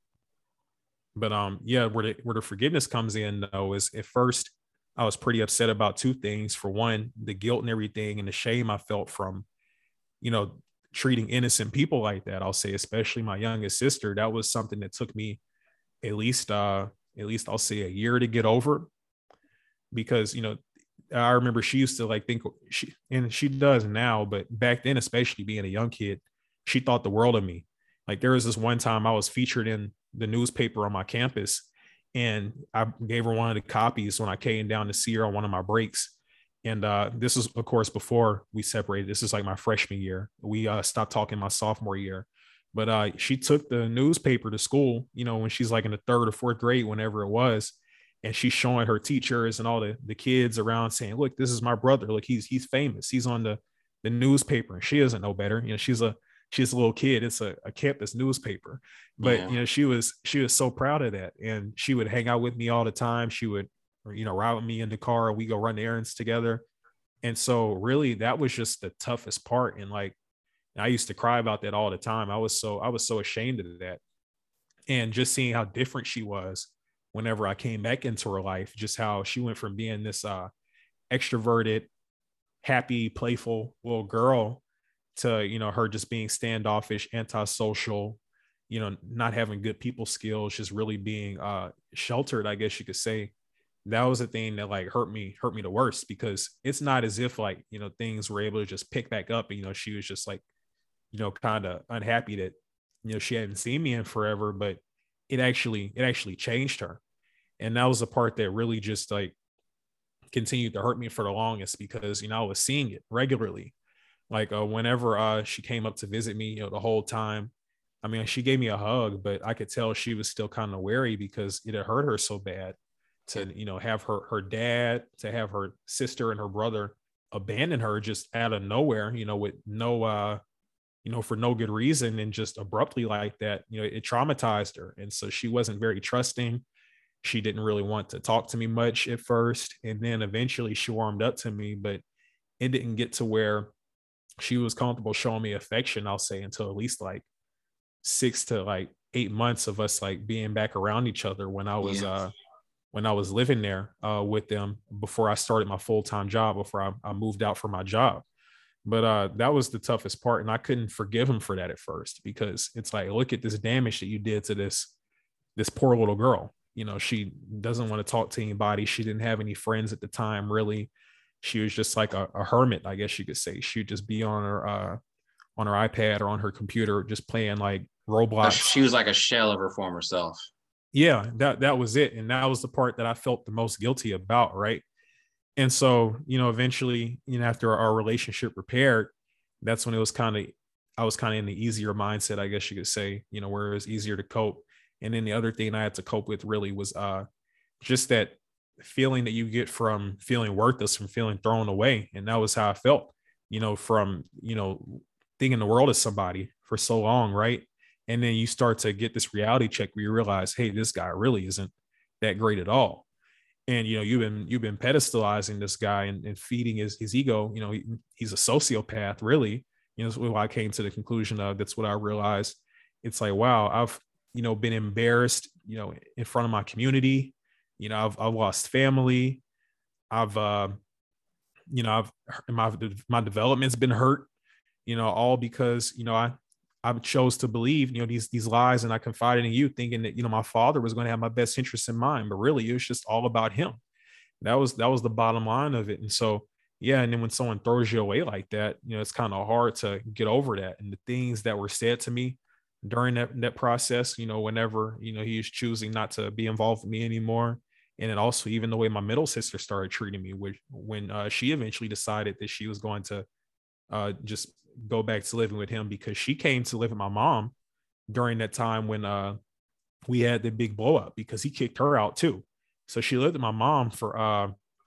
But um, yeah, where the where the forgiveness comes in though is at first I was pretty upset about two things. For one, the guilt and everything and the shame I felt from, you know, treating innocent people like that. I'll say, especially my youngest sister. That was something that took me at least uh, at least I'll say a year to get over, because you know. I remember she used to like think she, and she does now, but back then, especially being a young kid, she thought the world of me. Like there was this one time I was featured in the newspaper on my campus, and I gave her one of the copies when I came down to see her on one of my breaks. And uh, this is, of course, before we separated. This is like my freshman year. We uh, stopped talking my sophomore year. But uh, she took the newspaper to school, you know, when she's like in the third or fourth grade, whenever it was. And she's showing her teachers and all the, the kids around saying, look, this is my brother. Look, he's he's famous. He's on the, the newspaper. And she doesn't know better. You know, she's a she's a little kid. It's a, a campus newspaper. But, yeah. you know, she was she was so proud of that. And she would hang out with me all the time. She would, you know, ride with me in the car. We go run errands together. And so really that was just the toughest part. And like, I used to cry about that all the time. I was so I was so ashamed of that. And just seeing how different she was whenever I came back into her life, just how she went from being this uh, extroverted, happy, playful little girl to, you know, her just being standoffish, antisocial, you know, not having good people skills, just really being uh, sheltered, I guess you could say. That was the thing that like hurt me, hurt me the worst, because it's not as if like, you know, things were able to just pick back up. And, you know, she was just like, you know, kind of unhappy that, you know, she hadn't seen me in forever, but it actually, it actually changed her. And that was the part that really just like continued to hurt me for the longest, because, you know, I was seeing it regularly. Like uh, whenever uh, she came up to visit me, you know, the whole time, I mean, she gave me a hug, but I could tell she was still kind of wary because it had hurt her so bad to, you know, have her, her dad, to have her sister and her brother abandon her just out of nowhere, you know, with no, uh, you know, for no good reason and just abruptly like that, you know, it traumatized her. And so she wasn't very trusting. She didn't really want to talk to me much at first. And then eventually she warmed up to me, but it didn't get to where she was comfortable showing me affection, I'll say, until at least like six to like eight months of us like being back around each other when I was, yeah. uh, when I was living there uh, with them before I started my full-time job, before I, I moved out for my job. But uh, that was the toughest part. And I couldn't forgive him for that at first, because it's like, look at this damage that you did to this, this poor little girl. You know, she doesn't want to talk to anybody. She didn't have any friends at the time, really. She was just like a, a hermit, I guess you could say. She'd just be on her, uh, on her iPad or on her computer, just playing like Roblox. She was like a shell of her former self. Yeah, that, that was it. And that was the part that I felt the most guilty about. Right. And so, you know, eventually, you know, after our relationship repaired, that's when it was kind of, I was kind of in the easier mindset, I guess you could say, you know, where it was easier to cope. And then the other thing I had to cope with really was uh, just that feeling that you get from feeling worthless, from feeling thrown away. And that was how I felt, you know, from, you know, thinking the world of somebody for so long. Right. And then you start to get this reality check where you realize, hey, this guy really isn't that great at all. And, you know, you've been, you've been pedestalizing this guy and, and feeding his, his ego. You know, he, he's a sociopath, really. You know, that's why I came to the conclusion of, that's what I realized. It's like, wow, I've, you know, been embarrassed, you know, in front of my community. You know, I've, I've lost family. I've, uh, you know, I've, my, my development's been hurt, you know, all because, you know, I, I chose to believe, you know, these, these lies, and I confided in you thinking that, you know, my father was going to have my best interests in mind, but really it was just all about him. That was, that was the bottom line of it. And so, yeah. And then when someone throws you away like that, you know, it's kind of hard to get over that. And the things that were said to me during that, that process, you know, whenever, you know, he was choosing not to be involved with me anymore. And then also even the way my middle sister started treating me, which when uh, she eventually decided that she was going to uh, just go back to living with him, because she came to live with my mom during that time when uh, we had the big blow up, because he kicked her out too. So she lived with my mom for, uh,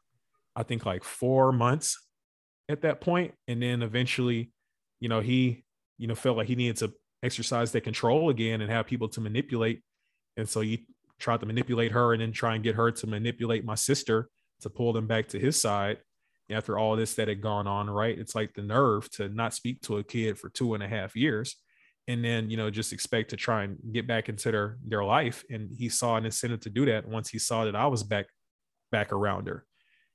I think like four months at that point. And then eventually, you know, he, you know, felt like he needed to exercise that control again and have people to manipulate. And so he tried to manipulate her and then try and get her to manipulate my sister to pull them back to his side. After all this that had gone on, right? It's like the nerve to not speak to a kid for two and a half years and then, you know, just expect to try and get back into their, their life. And he saw an incentive to do that once he saw that I was back, back around her.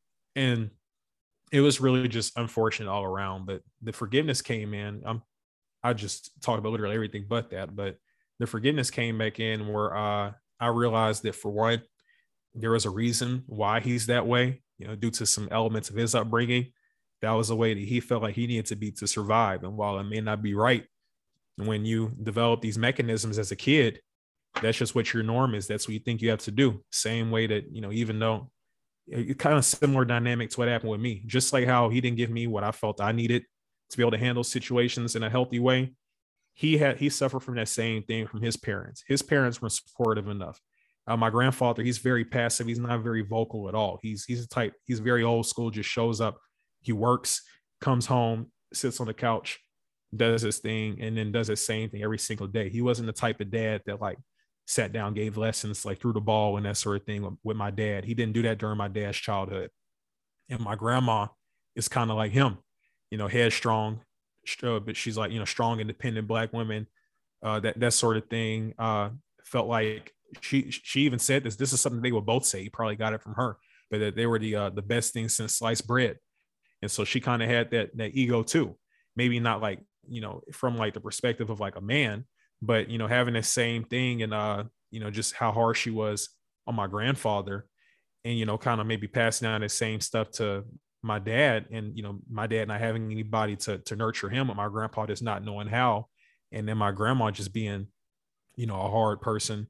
And it was really just unfortunate all around, but the forgiveness came in. I'm, I just talked about literally everything but that, but the forgiveness came back in where uh, I realized that for one, there was a reason why he's that way. You know, due to some elements of his upbringing, that was the way that he felt like he needed to be to survive. And while it may not be right, when you develop these mechanisms as a kid, that's just what your norm is. That's what you think you have to do. Same way that, you know, even though it kind of similar dynamic to what happened with me, just like how he didn't give me what I felt I needed to be able to handle situations in a healthy way. He had, he suffered from that same thing from his parents. His parents were supportive enough. Uh, my grandfather, he's very passive. He's not very vocal at all. He's he's a type, he's very old school, just shows up, he works, comes home, sits on the couch, does his thing, and then does the same thing every single day. He wasn't the type of dad that like sat down, gave lessons, like threw the ball and that sort of thing with, with my dad. He didn't do that during my dad's childhood. And my grandma is kind of like him, you know, headstrong, but she's like, you know, strong, independent Black women, uh, that, that sort of thing. Uh, felt like, She she even said this. This is something they would both say. You probably got it from her, but that they were the uh, the best thing since sliced bread. And so she kind of had that that ego too. Maybe not like, you know, from like the perspective of like a man, but, you know, having the same thing and, uh, you know, just how hard she was on my grandfather and, you know, kind of maybe passing down the same stuff to my dad and, you know, my dad not having anybody to, to nurture him, and my grandpa just not knowing how. And then my grandma just being, you know, a hard person.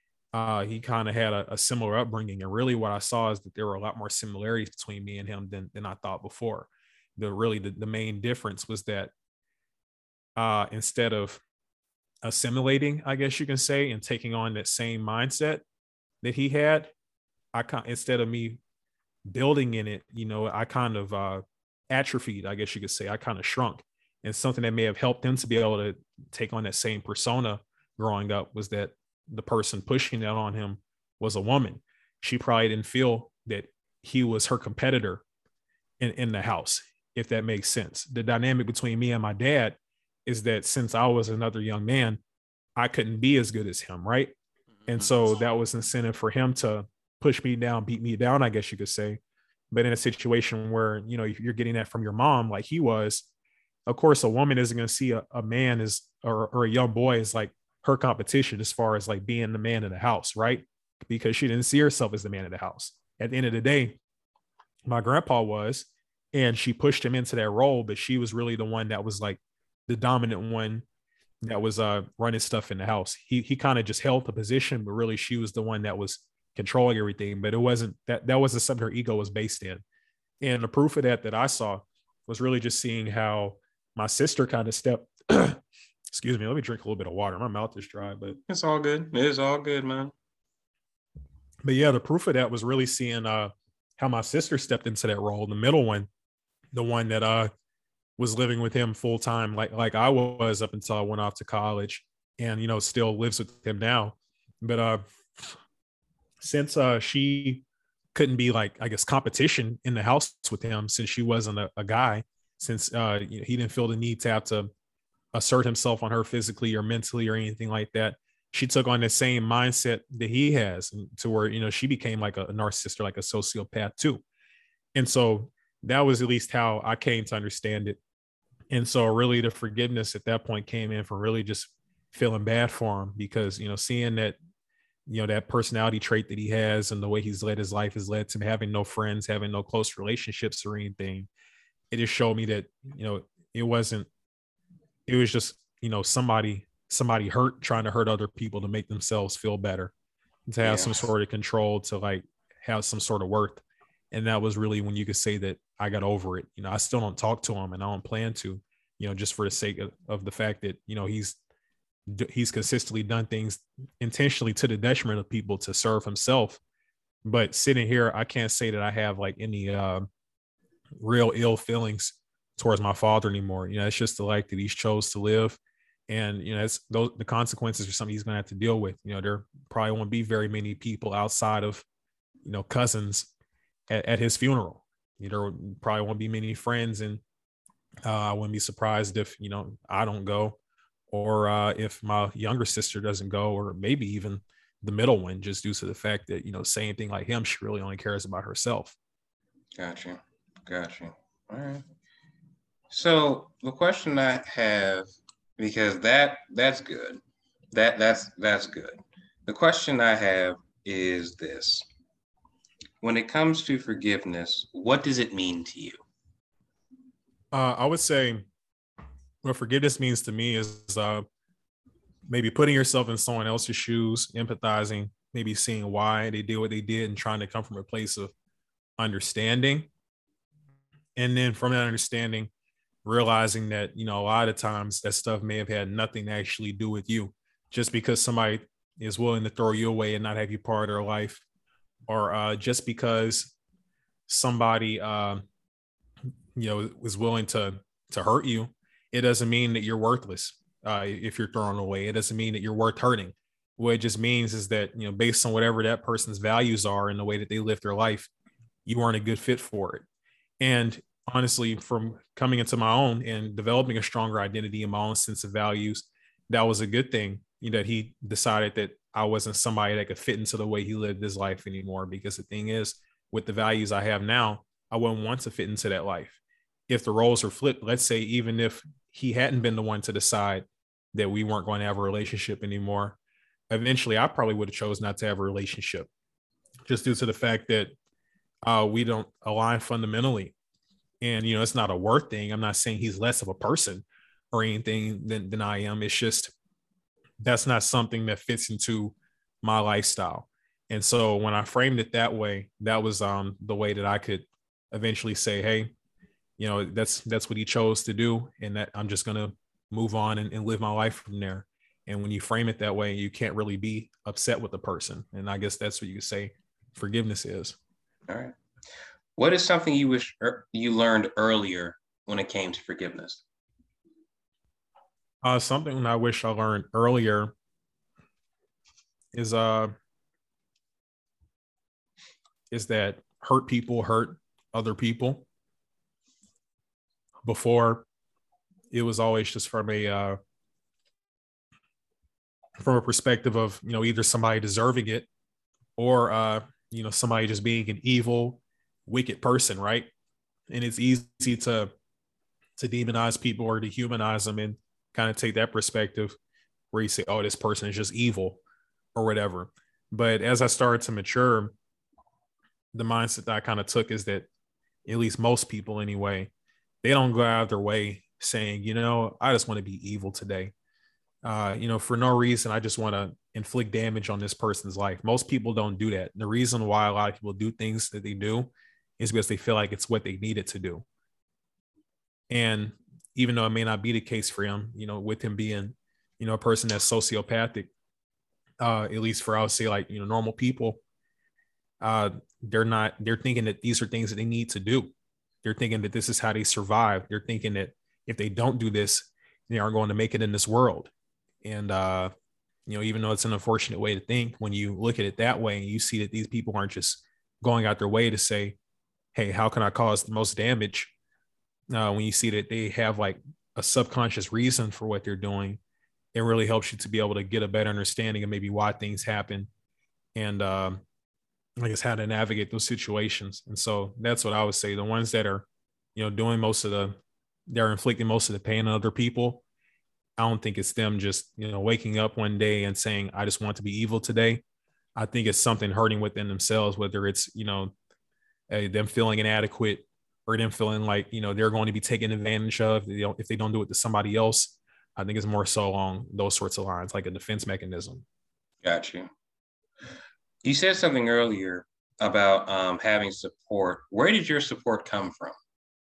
Uh, he kind of had a, a similar upbringing. And really what I saw is that there were a lot more similarities between me and him than, than I thought before, the really the, the main difference was that uh, instead of assimilating, I guess you can say, and taking on that same mindset that he had, I kind instead of me building in it, you know, I kind of uh, atrophied, I guess you could say. I kind of shrunk. And something that may have helped him to be able to take on that same persona growing up was that the person pushing that on him was a woman. She probably didn't feel that he was her competitor in, in the house, if that makes sense. The dynamic between me and my dad is that since I was another young man, I couldn't be as good as him, right? And so that was incentive for him to push me down, beat me down, I guess you could say. But in a situation where, you know, you're getting that from your mom, like he was, of course, a woman isn't going to see a, a man as, or, or a young boy as like her competition as far as like being the man of the house, right? Because she didn't see herself as the man of the house. At the end of the day, my grandpa was, and she pushed him into that role, but she was really the one that was like the dominant one that was uh, running stuff in the house. He he kind of just held the position, but really she was the one that was controlling everything. But it wasn't that that wasn't something her ego was based in. And the proof of that that I saw was really just seeing how my sister kind of stepped. Excuse me, let me drink a little bit of water. My mouth is dry, but it's all good. It's all good, man. But yeah, the proof of that was really seeing uh, how my sister stepped into that role, the middle one, the one that uh was living with him full time, like like I was up until I went off to college, and you know still lives with him now. But uh, since uh she couldn't be like I guess competition in the house with him, since she wasn't a, a guy, since uh you know, he didn't feel the need to have to assert himself on her physically or mentally or anything like that, she took on the same mindset that he has, and to where you know she became like a, a narcissist or like a sociopath too. And so that was at least how I came to understand it. And so really the forgiveness at that point came in from really just feeling bad for him, because, you know, seeing that, you know, that personality trait that he has and the way he's led his life has led to him having no friends, having no close relationships or anything. It just showed me that, you know, it wasn't, it was just, you know, somebody, somebody hurt, trying to hurt other people to make themselves feel better, to have yeah. some sort of control, to like have some sort of worth. And that was really when you could say that I got over it. You know, I still don't talk to him, and I don't plan to, you know, just for the sake of, of the fact that, you know, he's, he's consistently done things intentionally to the detriment of people to serve himself. But sitting here, I can't say that I have like any uh, real ill feelings towards my father anymore. You know, it's just the life that he's chose to live. And, you know, it's those, the consequences are something he's going to have to deal with. You know, there probably won't be very many people outside of, you know, cousins at, at his funeral. You know, there probably won't be many friends, and uh, I wouldn't be surprised if, you know, I don't go, or uh, if my younger sister doesn't go, or maybe even the middle one, just due to the fact that, you know, same thing like him, she really only cares about herself. Gotcha. Gotcha. All right. So the question I have, because that that's good. That that's that's good. The question I have is this. When it comes to forgiveness, what does it mean to you? Uh, I would say what forgiveness means to me is uh, maybe putting yourself in someone else's shoes, empathizing, maybe seeing why they did what they did, and trying to come from a place of understanding. And then from that understanding, realizing that, you know, a lot of times that stuff may have had nothing to actually do with you. Just because somebody is willing to throw you away and not have you part of their life, or uh, just because somebody, uh, you know, was willing to to hurt you, it doesn't mean that you're worthless. Uh, if you're thrown away, it doesn't mean that you're worth hurting. What it just means is that, you know, based on whatever that person's values are and the way that they live their life, you aren't a good fit for it. And honestly, from coming into my own and developing a stronger identity and my own sense of values, that was a good thing, you know, that he decided that I wasn't somebody that could fit into the way he lived his life anymore. Because the thing is, with the values I have now, I wouldn't want to fit into that life. If the roles were flipped, let's say, even if he hadn't been the one to decide that we weren't going to have a relationship anymore, eventually I probably would have chose not to have a relationship, just due to the fact that uh, we don't align fundamentally. And, you know, it's not a worth thing. I'm not saying he's less of a person or anything than, than I am. It's just, that's not something that fits into my lifestyle. And so when I framed it that way, that was um, the way that I could eventually say, hey, you know, that's that's what he chose to do, and that I'm just gonna move on and, and live my life from there. And when you frame it that way, you can't really be upset with the person. And I guess that's what you could say forgiveness is. All right. What is something you wish er, you learned earlier when it came to forgiveness? Uh, something I wish I learned earlier is uh is that hurt people hurt other people. Before, it was always just from a uh, from a perspective of, you know, either somebody deserving it or uh, you know, somebody just being an evil, wicked person, right? And it's easy to to demonize people or dehumanize them and kind of take that perspective where you say, oh, this person is just evil or whatever. But as I started to mature, the mindset that I kind of took is that, at least most people anyway, they don't go out of their way saying, you know, I just want to be evil today. Uh, you know, for no reason, I just want to inflict damage on this person's life. Most people don't do that. The reason why a lot of people do things that they do is because they feel like it's what they needed to do. And even though it may not be the case for him, you know, with him being, you know, a person that's sociopathic, uh, at least for, I would say, like, you know, normal people, uh, they're not, they're thinking that these are things that they need to do. They're thinking that this is how they survive. They're thinking that if they don't do this, they aren't going to make it in this world. And, uh, you know, even though it's an unfortunate way to think, when you look at it that way, and you see that these people aren't just going out their way to say, hey, how can I cause the most damage? Uh, when you see that they have like a subconscious reason for what they're doing, it really helps you to be able to get a better understanding of maybe why things happen and um, I guess how to navigate those situations. And so that's what I would say. The ones that are, you know, doing most of the, they're inflicting most of the pain on other people. I don't think it's them just, you know, waking up one day and saying, I just want to be evil today. I think it's something hurting within themselves, whether it's, you know, a, them feeling inadequate, or them feeling like, you know, they're going to be taken advantage of if they don't, if they don't do it to somebody else. I think it's more so along those sorts of lines, like a defense mechanism. Got you. You said something earlier about um, having support. Where did your support come from?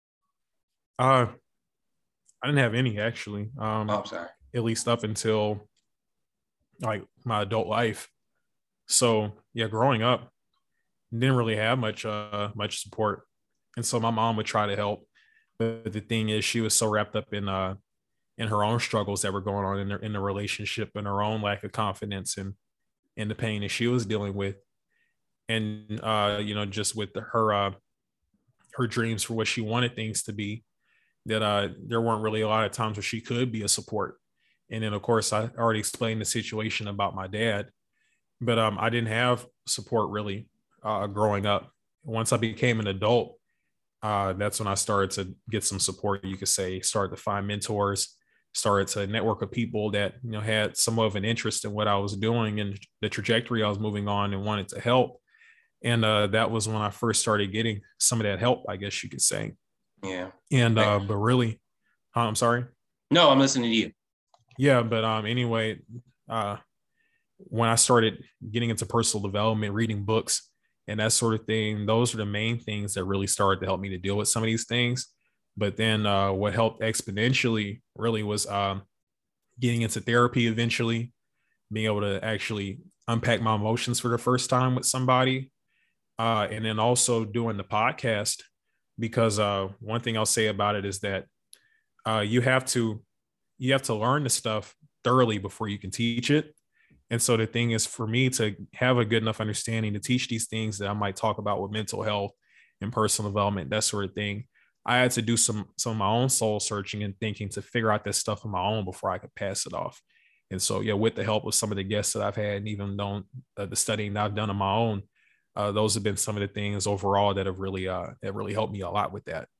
Uh, I didn't have any, actually. Um, oh, I'm sorry. At least up until like my adult life. So yeah, growing up, didn't really have much, uh, much support. And so my mom would try to help. But the thing is, she was so wrapped up in uh in her own struggles that were going on in, their, in the relationship, and her own lack of confidence and, and the pain that she was dealing with. And, uh, you know, just with the, her, uh, her dreams for what she wanted things to be, that uh, there weren't really a lot of times where she could be a support. And then, of course, I already explained the situation about my dad, but um, I didn't have support really uh, growing up. Once I became an adult, uh, that's when I started to get some support, you could say, started to find mentors, started to network of people that, you know, had somewhat of an interest in what I was doing and the trajectory I was moving on and wanted to help. And uh, that was when I first started getting some of that help, I guess you could say. Yeah. And, uh, but really, huh, I'm sorry. No, I'm listening to you. Yeah. But um, anyway, uh, when I started getting into personal development, reading books and that sort of thing, those are the main things that really started to help me to deal with some of these things. But then uh, what helped exponentially really was um, getting into therapy eventually, being able to actually unpack my emotions for the first time with somebody. Uh, and then also doing the podcast, because uh, one thing I'll say about it is that uh, you have to you have to learn the stuff thoroughly before you can teach it. And so the thing is, for me to have a good enough understanding to teach these things that I might talk about with mental health and personal development, that sort of thing, I had to do some some of my own soul searching and thinking to figure out this stuff on my own before I could pass it off. And so, yeah, with the help of some of the guests that I've had, and even though uh, the studying that I've done on my own, uh, those have been some of the things overall that have really uh, that really helped me a lot with that.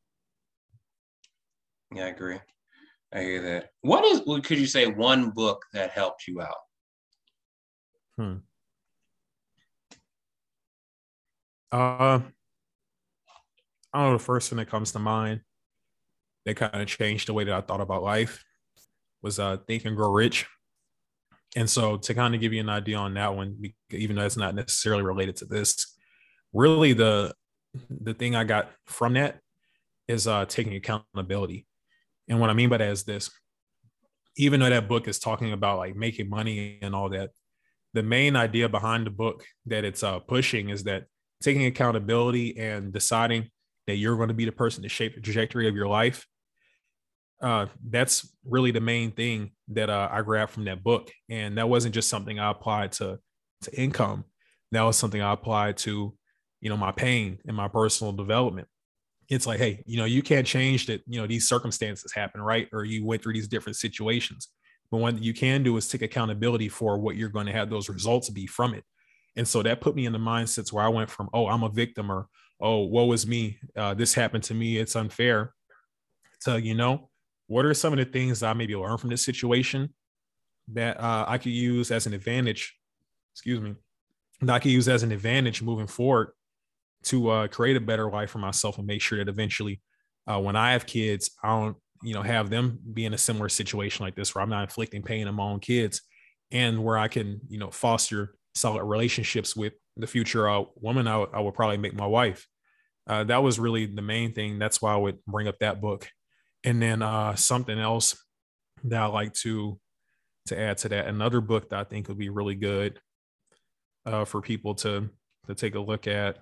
Yeah, I agree. I hear that. What is, could you say, one book that helped you out? Hmm. Uh, I don't know, the first thing that comes to mind that kind of changed the way that I thought about life was uh, Think and Grow Rich. And so to kind of give you an idea on that one, even though it's not necessarily related to this, really the the thing I got from that is uh, taking accountability. And what I mean by that is this: even though that book is talking about like making money and all that, the main idea behind the book that it's uh, pushing is that taking accountability and deciding that you're going to be the person to shape the trajectory of your life. Uh, that's really the main thing that uh, I grabbed from that book. And that wasn't just something I applied to, to income. That was something I applied to, you know, my pain and my personal development. It's like, hey, you know, you can't change that, you know, these circumstances happen, right? Or you went through these different situations. But what you can do is take accountability for what you're going to have those results be from it. And so that put me in the mindsets where I went from, oh, I'm a victim, or, oh, woe is me. Uh, this happened to me. It's unfair. To, you know, what are some of the things that I maybe learned from this situation that uh, I could use as an advantage, excuse me, that I could use as an advantage moving forward to uh, create a better life for myself and make sure that eventually uh, when I have kids, I don't, you know, have them be in a similar situation like this, where I'm not inflicting pain on my own kids, and where I can, you know, foster solid relationships with the future uh, woman I, I would probably make my wife. Uh, that was really the main thing. That's why I would bring up that book. And then uh, something else that I like to to add to that, another book that I think would be really good uh, for people to to take a look at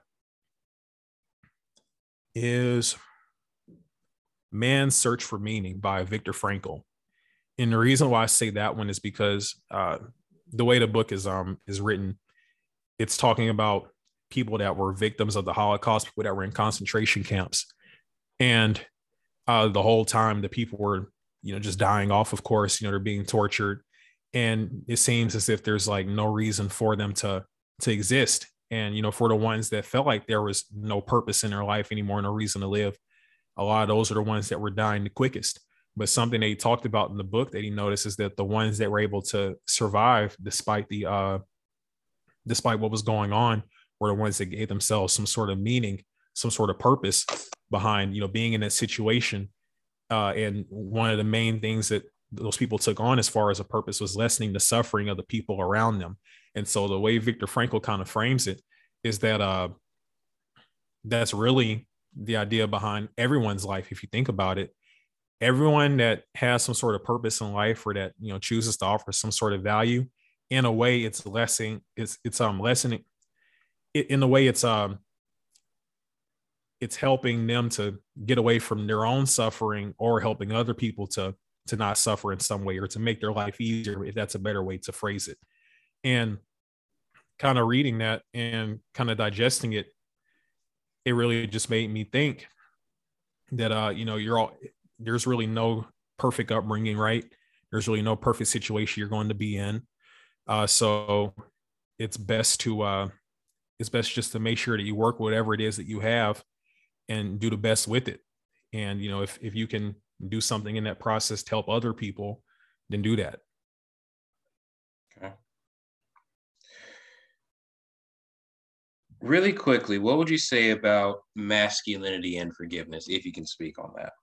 is Man's Search for Meaning by Viktor Frankl. And the reason why I say that one is because uh, the way the book is um is written, it's talking about people that were victims of the Holocaust, people that were in concentration camps, and uh, the whole time the people were, you know, just dying off. Of course, you know, they're being tortured, and it seems as if there's like no reason for them to to exist. And you know, for the ones that felt like there was no purpose in their life anymore, no reason to live, a lot of those are the ones that were dying the quickest. But something that he talked about in the book that he noticed is that the ones that were able to survive despite the uh, despite what was going on were the ones that gave themselves some sort of meaning, some sort of purpose behind, you know, being in that situation. Uh, and one of the main things that those people took on as far as a purpose was lessening the suffering of the people around them. And so the way Viktor Frankl kind of frames it is that uh, that's really the idea behind everyone's life. If you think about it, everyone that has some sort of purpose in life, or that, you know, chooses to offer some sort of value, in a way it's lessening, it's, it's um lessening it, in a way it's um it's helping them to get away from their own suffering, or helping other people to to not suffer in some way, or to make their life easier, if that's a better way to phrase it. And kind of reading that and kind of digesting it, it really just made me think that uh you know, you're all there's really no perfect upbringing, right? There's really no perfect situation you're going to be in. Uh, so it's best to uh, it's best just to make sure that you work whatever it is that you have and do the best with it. And, you know, if, if you can do something in that process to help other people, then do that. Okay. Really quickly, what would you say about masculinity and forgiveness, if you can speak on that?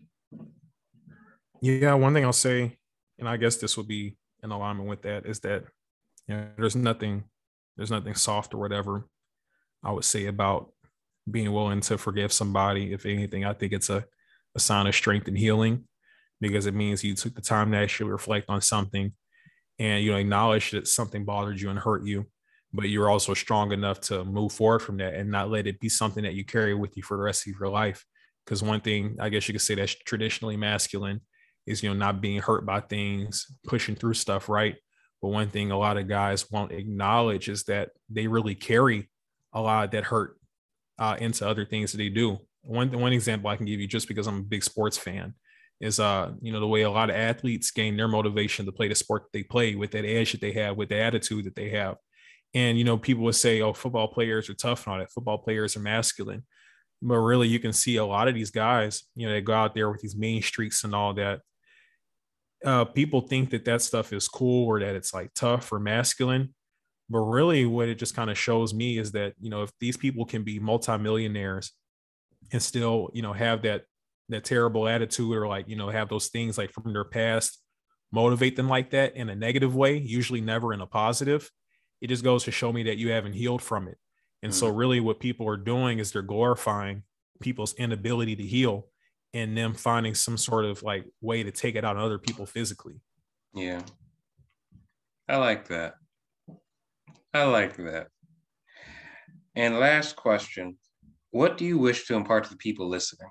Yeah, one thing I'll say, and I guess this will be in alignment with that, is that, you know, there's nothing, there's nothing soft or whatever I would say about being willing to forgive somebody. If anything, I think it's a, a sign of strength and healing, because it means you took the time to actually reflect on something, and you know, acknowledge that something bothered you and hurt you, but you're also strong enough to move forward from that and not let it be something that you carry with you for the rest of your life. Because one thing I guess you could say that's traditionally masculine is, you know, not being hurt by things, pushing through stuff, right? But one thing a lot of guys won't acknowledge is that they really carry a lot of that hurt uh, into other things that they do. One one example I can give you, just because I'm a big sports fan, is uh, you know, the way a lot of athletes gain their motivation to play the sport that they play, with that edge that they have, with the attitude that they have. And, you know, people would say, oh, football players are tough and all that. Football players are masculine. But really, you can see a lot of these guys, you know, they go out there with these mean streaks and all that. Uh, people think that that stuff is cool, or that it's like tough or masculine. But really what it just kind of shows me is that, you know, if these people can be multimillionaires and still, you know, have that, that terrible attitude, or like, you know, have those things like from their past motivate them like that in a negative way, usually never in a positive, it just goes to show me that you haven't healed from it. And mm-hmm. so really what people are doing is they're glorifying people's inability to heal, and them finding some sort of like way to take it out on other people physically. Yeah. I like that. I like that. And last question, what do you wish to impart to the people listening?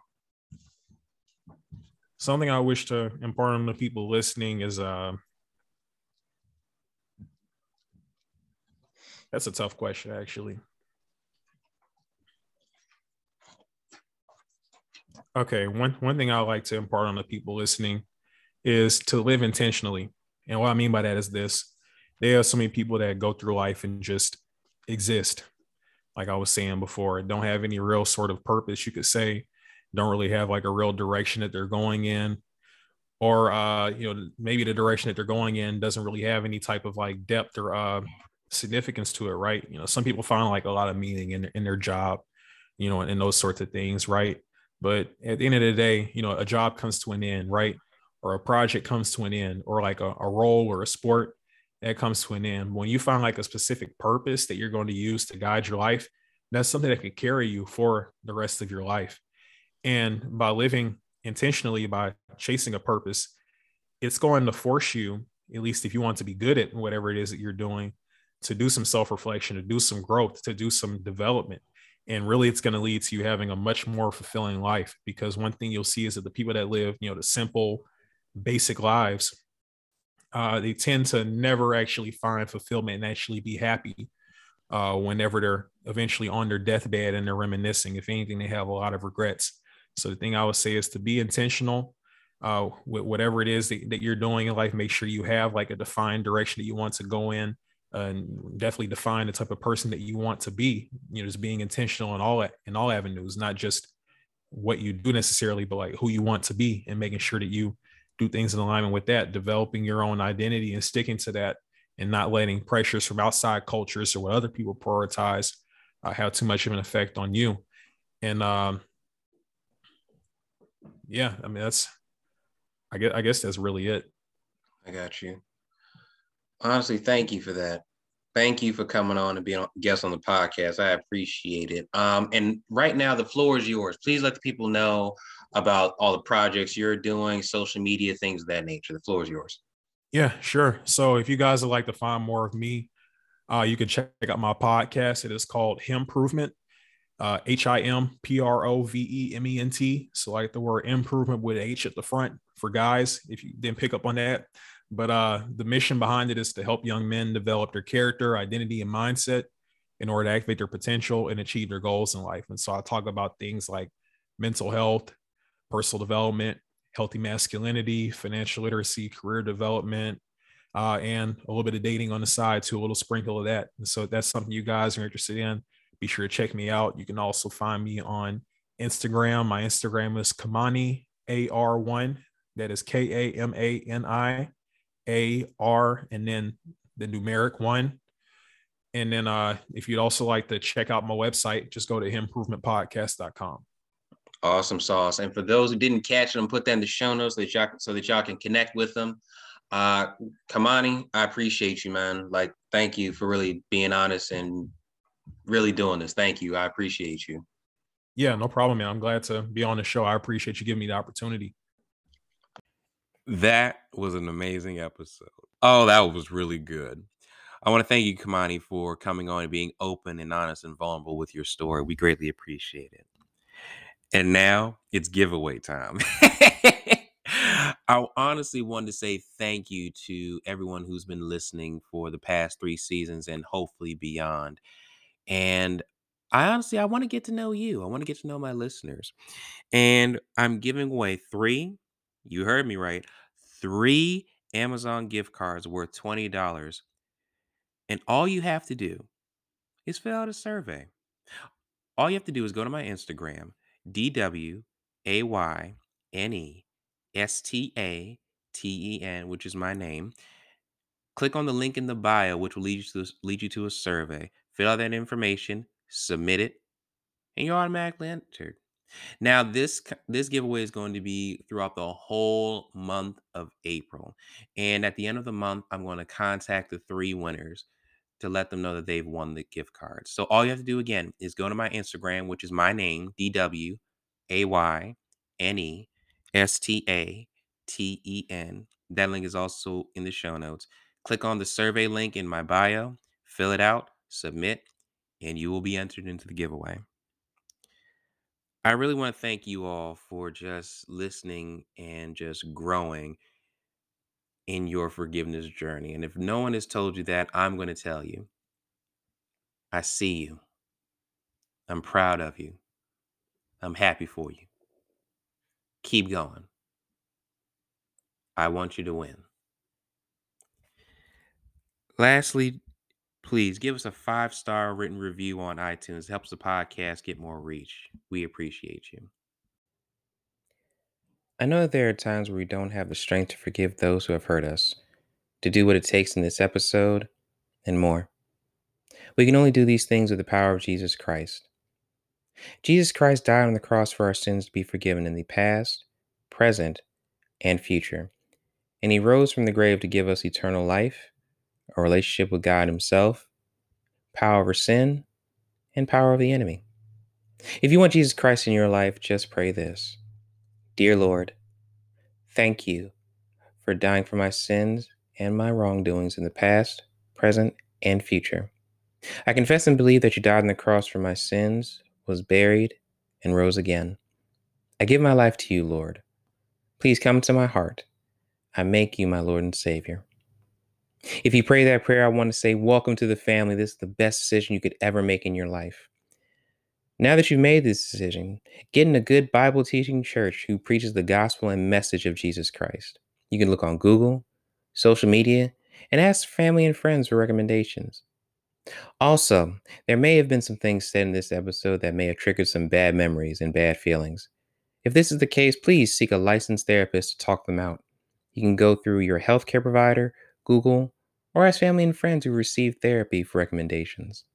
Something I wish to impart on the people listening is, uh, that's a tough question, actually. Okay, one, one thing I like to impart on the people listening is to live intentionally. And what I mean by that is this. There are so many people that go through life and just exist. Like I was saying before, don't have any real sort of purpose, you could say, don't really have like a real direction that they're going in. Or, uh, you know, maybe the direction that they're going in doesn't really have any type of like depth or uh, significance to it, right? You know, some people find like a lot of meaning in, in their job, you know, and those sorts of things, right? But at the end of the day, you know, a job comes to an end, right? Or a project comes to an end, or like a, a role or a sport that comes to an end. When you find like a specific purpose that you're going to use to guide your life, that's something that could carry you for the rest of your life. And by living intentionally, by chasing a purpose, it's going to force you, at least if you want to be good at whatever it is that you're doing, to do some self-reflection, to do some growth, to do some development. And really, it's going to lead to you having a much more fulfilling life, because one thing you'll see is that the people that live, you know, the simple, basic lives, uh, they tend to never actually find fulfillment and actually be happy uh, whenever they're eventually on their deathbed and they're reminiscing. If anything, they have a lot of regrets. So the thing I would say is to be intentional uh, with whatever it is that, that you're doing in life. Make sure you have like a defined direction that you want to go in, uh, and definitely define the type of person that you want to be. You know, just being intentional in all in all avenues, not just what you do necessarily, but like who you want to be, and making sure that you do things in alignment with that, developing your own identity and sticking to that, and not letting pressures from outside cultures or what other people prioritize uh, have too much of an effect on you. And um, yeah, I mean, that's, I guess, I guess that's really it. I got you. Honestly, thank you for that. Thank you for coming on and being a guest on the podcast. I appreciate it. Um, and right now, the floor is yours. Please let the people know about all the projects you're doing, social media, things of that nature. The floor is yours. Yeah, sure. So if you guys would like to find more of me, uh, you can check out my podcast. It is called Himprovement, uh, H I M P R O V E M E N T. So like the word improvement with H at the front for guys, if you didn't pick up on that. But uh, the mission behind it is to help young men develop their character, identity, and mindset in order to activate their potential and achieve their goals in life. And so I talk about things like mental health, personal development, healthy masculinity, financial literacy, career development, uh, and a little bit of dating on the side too, a little sprinkle of that. And so if that's something you guys are interested in, be sure to check me out. You can also find me on Instagram. My Instagram is Kamani A R one. That is K A M A N I A R and then the numeric one. And then uh, if you'd also like to check out my website, just go to himprovement podcast dot com. Awesome sauce. And for those who didn't catch them, put that in the show notes so that y'all, so that y'all can connect with them. Uh, Kamani, I appreciate you, man. Like, thank you for really being honest and really doing this. Thank you. I appreciate you. Yeah, no problem, man. I'm glad to be on the show. I appreciate you giving me the opportunity. That was an amazing episode. Oh, that was really good. I want to thank you, Kamani, for coming on and being open and honest and vulnerable with your story. We greatly appreciate it. And now it's giveaway time. I honestly wanted to say thank you to everyone who's been listening for the past three seasons and hopefully beyond. And I honestly, I want to get to know you. I want to get to know my listeners. And I'm giving away three, you heard me right, three Amazon gift cards worth twenty dollars. And all you have to do is fill out a survey. All you have to do is go to my Instagram, D W A Y N E S T A T E N, which is my name. Click on the link in the bio, which will lead you to lead you to a survey. Fill out that information, submit it, and you're automatically entered. Now, this this giveaway is going to be throughout the whole month of April. And at the end of the month, I'm going to contact the three winners to let them know that they've won the gift cards. So all you have to do, again, is go to my Instagram, which is my name, D W A Y N E S T A T E N. That link is also in the show notes. Click on the survey link in my bio, fill it out, submit, and you will be entered into the giveaway. I really want to thank you all for just listening and just growing in your forgiveness journey. And if no one has told you that, I'm going to tell you. I see you. I'm proud of you. I'm happy for you. Keep going. I want you to win. Lastly, please give us a five-star written review on iTunes. It helps the podcast get more reach. We appreciate you. I know that there are times where we don't have the strength to forgive those who have hurt us, to do what it takes in this episode, and more. We can only do these things with the power of Jesus Christ. Jesus Christ died on the cross for our sins to be forgiven in the past, present, and future. And he rose from the grave to give us eternal life, a relationship with God himself, power over sin, and power over the enemy. If you want Jesus Christ in your life, just pray this. Dear Lord, thank you for dying for my sins and my wrongdoings in the past, present, and future. I confess and believe that you died on the cross for my sins, was buried, and rose again. I give my life to you, Lord. Please come into my heart. I make you my Lord and Savior. If you pray that prayer, I want to say, welcome to the family. This is the best decision you could ever make in your life. Now that you've made this decision, get in a good Bible teaching church who preaches the gospel and message of Jesus Christ. You can look on Google, social media, and ask family and friends for recommendations. Also, there may have been some things said in this episode that may have triggered some bad memories and bad feelings. If this is the case, please seek a licensed therapist to talk them out. You can go through your healthcare provider, Google, or ask family and friends who received therapy for recommendations.